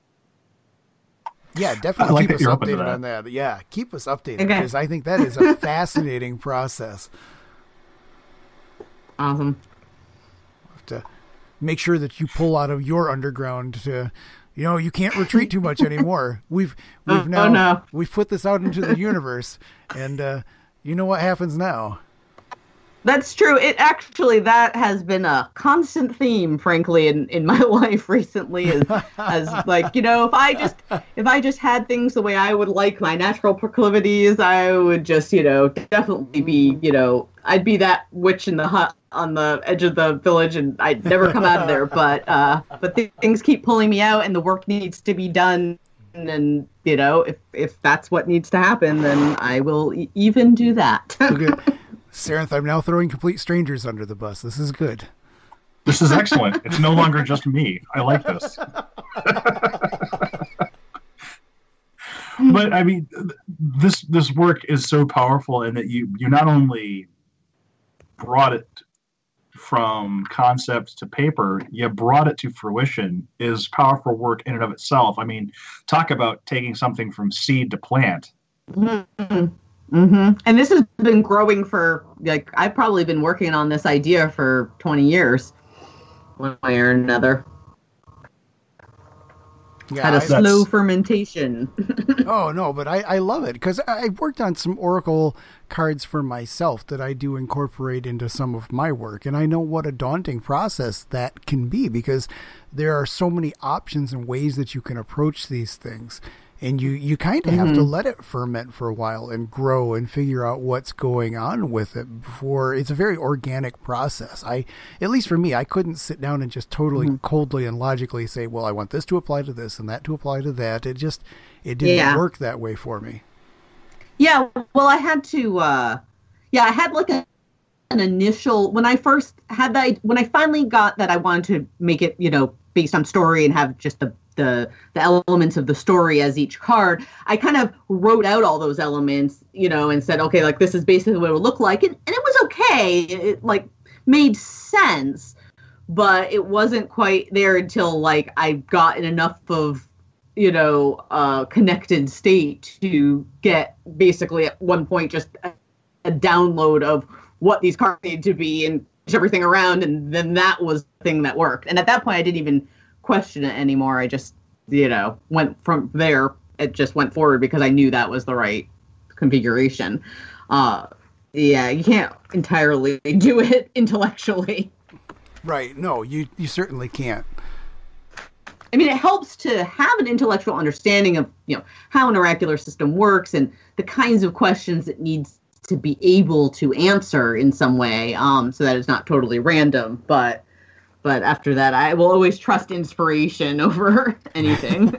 Yeah, definitely like keep us updated that. on that. Yeah, keep us updated okay. because I think that is a fascinating process. Awesome. Have to make sure that you pull out of your underground to, you know, you can't retreat too much anymore. We've we've oh, now oh, no. we've put this out into the universe, and uh, you know what happens now. That's true. It actually, that has been a constant theme, frankly, in, in my life recently. Is as like, you know, if I just if I just had things the way I would like, my natural proclivities, I would just, you know, definitely be, you know, I'd be that witch in the hut on the edge of the village, and I'd never come out of there. But uh, but th- things keep pulling me out, and the work needs to be done. And, you know, if if that's what needs to happen, then I will e- even do that. Okay. Sarenth, I'm now throwing complete strangers under the bus. This is good. This is excellent. It's no longer just me. I like this. But I mean, this this work is so powerful in that you you not only brought it from concept to paper, you brought it to fruition. Is powerful work in and of itself. I mean, talk about taking something from seed to plant. Mm-hmm. Mm-hmm. And this has been growing for, like, I've probably been working on this idea for twenty years, one way or another. Yeah, Had a I, slow fermentation. Oh, no, but I, I love it because I worked on some Oracle cards for myself that I do incorporate into some of my work. And I know what a daunting process that can be because there are so many options and ways that you can approach these things. And you, you kind of mm-hmm. have to let it ferment for a while and grow and figure out what's going on with it before it's a very organic process. I, at least for me, I couldn't sit down and just totally mm-hmm. coldly and logically say, well, I want this to apply to this and that to apply to that. It just, it didn't yeah. work that way for me. Yeah. Well, I had to, uh, yeah, I had like a, an initial, when I first had that, when I finally got that I wanted to make it, you know, based on story and have just the the the elements of the story as each card, I kind of wrote out all those elements, you know, and said, okay, like this is basically what it would look like. And, and it was okay. It like made sense, but it wasn't quite there until like I got in enough of, you know, uh, connected state to get basically at one point just a, a download of what these cards need to be and everything around. And then that was the thing that worked. And at that point I didn't even question it anymore. I just, you know, went from there. It just went forward because I knew that was the right configuration. Uh, yeah, you can't entirely do it intellectually. Right. No, you, you certainly can't. I mean, it helps to have an intellectual understanding of, you know, how an oracular system works and the kinds of questions it needs to be able to answer in some way, um, so that it's not totally random. But But after that, I will always trust inspiration over anything.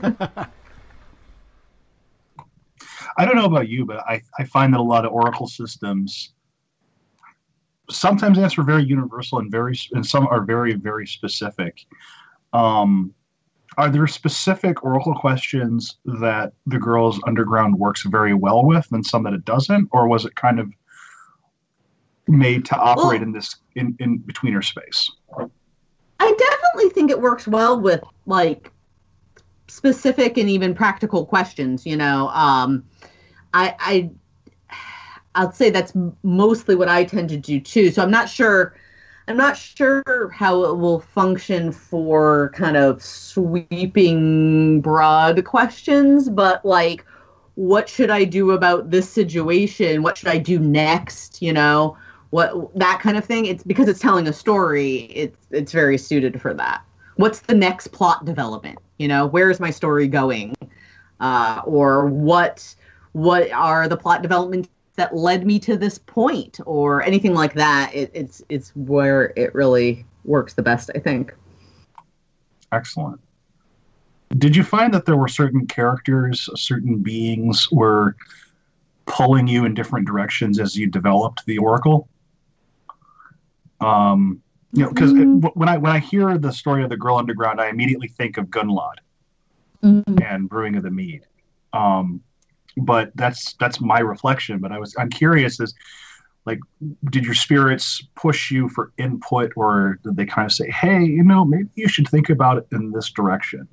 I don't know about you, but I, I find that a lot of Oracle systems sometimes answer very universal and very, and some are very, very specific. Um, are there specific Oracle questions that the Girls Underground works very well with and some that it doesn't? Or was it kind of made to operate well, in this in, in betweener space? I definitely think it works well with like specific and even practical questions. You know, um, I, I, I'll say that's mostly what I tend to do too. So I'm not sure, I'm not sure how it will function for kind of sweeping, broad questions, but like, what should I do about this situation? What should I do next? You know, what, that kind of thing. It's because it's telling a story. It's, it's very suited for that. What's the next plot development? You know, where is my story going? Uh, or what, what are the plot developments that led me to this point, or anything like that? It, it's, it's where it really works the best, I think. Excellent. Did you find that there were certain characters, certain beings were pulling you in different directions as you developed the Oracle? Um, you know, because mm-hmm. when I when I hear the story of the Girl Underground, I immediately think of Gunlod mm-hmm. and Brewing of the Mead. Um, but that's that's my reflection. But I was I'm curious as like, did your spirits push you for input, or did they kind of say, hey, you know, maybe you should think about it in this direction?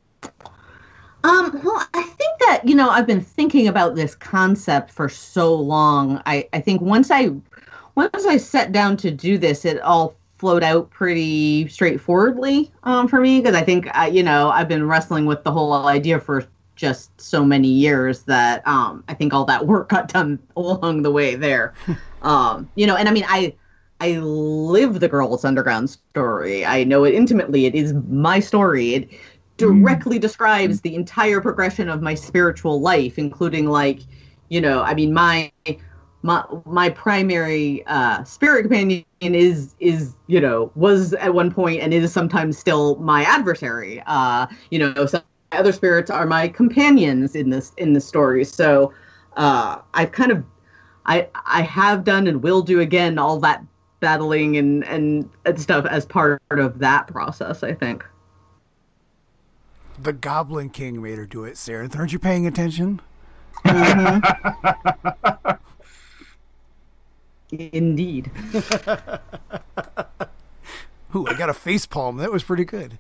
Um, well, I think that, you know, I've been thinking about this concept for so long. I, I think once I once I sat down to do this, it all flowed out pretty straightforwardly um, for me, because I think, uh, you know, I've been wrestling with the whole idea for just so many years that um, I think all that work got done along the way there. um, you know, and I mean, I I live the Girls Underground story. I know it intimately. It is my story. It directly mm. describes the entire progression of my spiritual life, including, like, you know, I mean, my my my primary uh, spirit companion is is you know was at one point and is sometimes still my adversary. Uh, you know, some other spirits are my companions in this in the story. So uh, I've kind of I I have done and will do again all that battling and, and and stuff as part of that process, I think. The Goblin King made her do it, Sarah. Aren't you paying attention? Mm-hmm. Indeed. Ooh, I got a face palm. That was pretty good.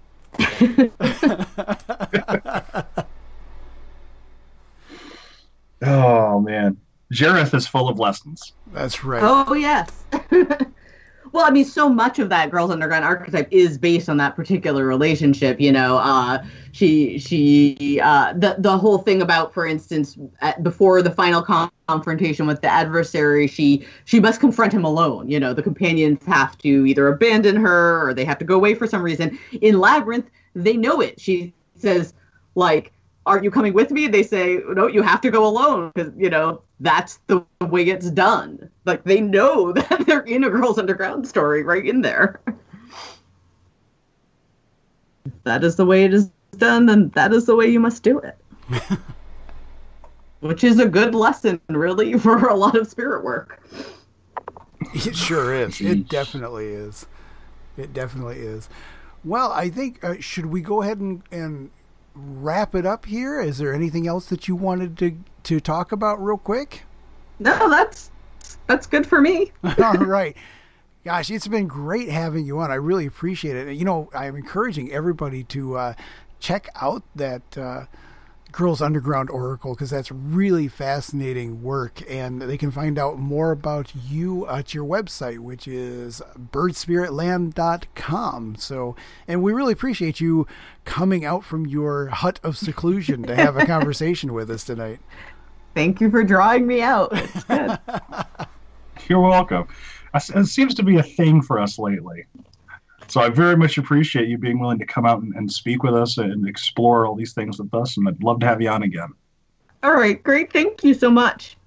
Oh, man. Jareth is full of lessons. That's right. Oh, yes. Well, I mean, so much of that Girls Underground archetype is based on that particular relationship. You know, uh, she, she, uh, the the whole thing about, for instance, at, before the final con- confrontation with the adversary, she she must confront him alone. You know, the companions have to either abandon her or they have to go away for some reason. In Labyrinth, they know it. She says, like, "Aren't you coming with me?" They say, "No, you have to go alone," because, you know, that's the way it's done. Like, they know that they're in a Girls Underground story right in there. If that is the way it is done, then that is the way you must do it. Which is a good lesson, really, for a lot of spirit work. It sure is. It definitely is. It definitely is. Well, I think, uh, should we go ahead and, and wrap it up here? Is there anything else that you wanted to to talk about real quick? No, that's that's good for me. All right. Gosh, it's been great having you on. I really appreciate it. You know, I'm encouraging everybody to uh, check out that uh, Girls Underground Oracle, because that's really fascinating work, and they can find out more about you at your website, which is bird spirit land dot com. So, and we really appreciate you coming out from your hut of seclusion to have a conversation with us tonight. Thank you for drawing me out. It's good. You're welcome. It seems to be a thing for us lately. So I very much appreciate you being willing to come out and, and speak with us and explore all these things with us, and I'd love to have you on again. All right, great. Thank you so much.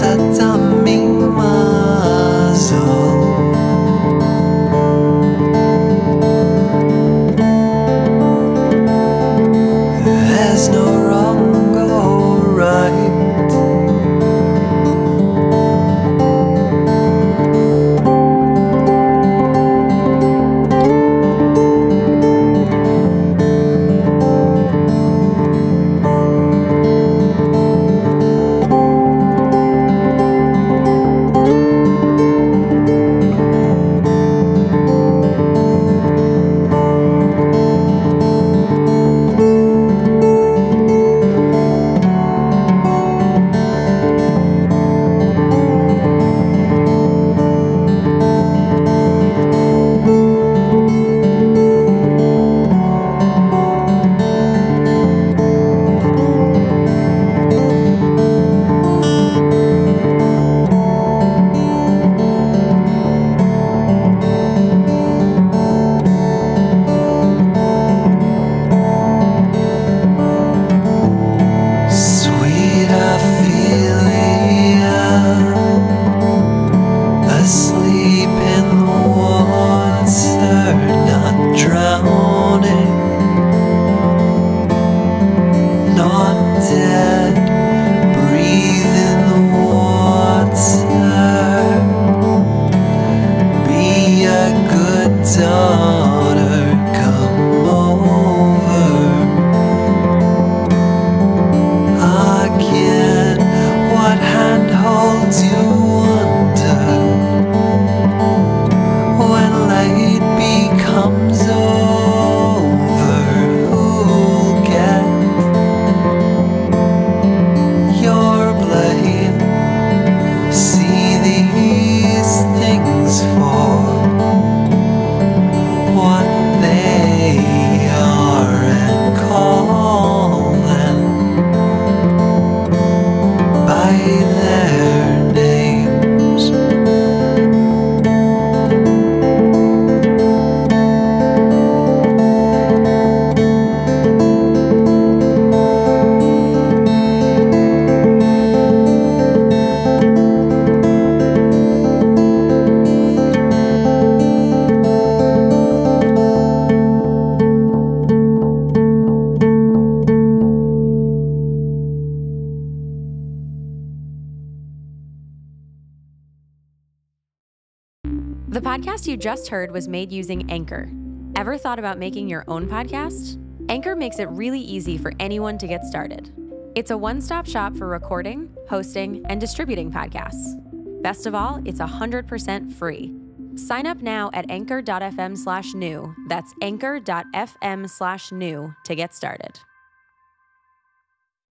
The podcast you just heard was made using Anchor. Ever thought about making your own podcast? Anchor makes it really easy for anyone to get started. It's a one-stop shop for recording, hosting, and distributing podcasts. Best of all, it's one hundred percent free. Sign up now at anchor.fm slash new. That's anchor.fm slash new to get started.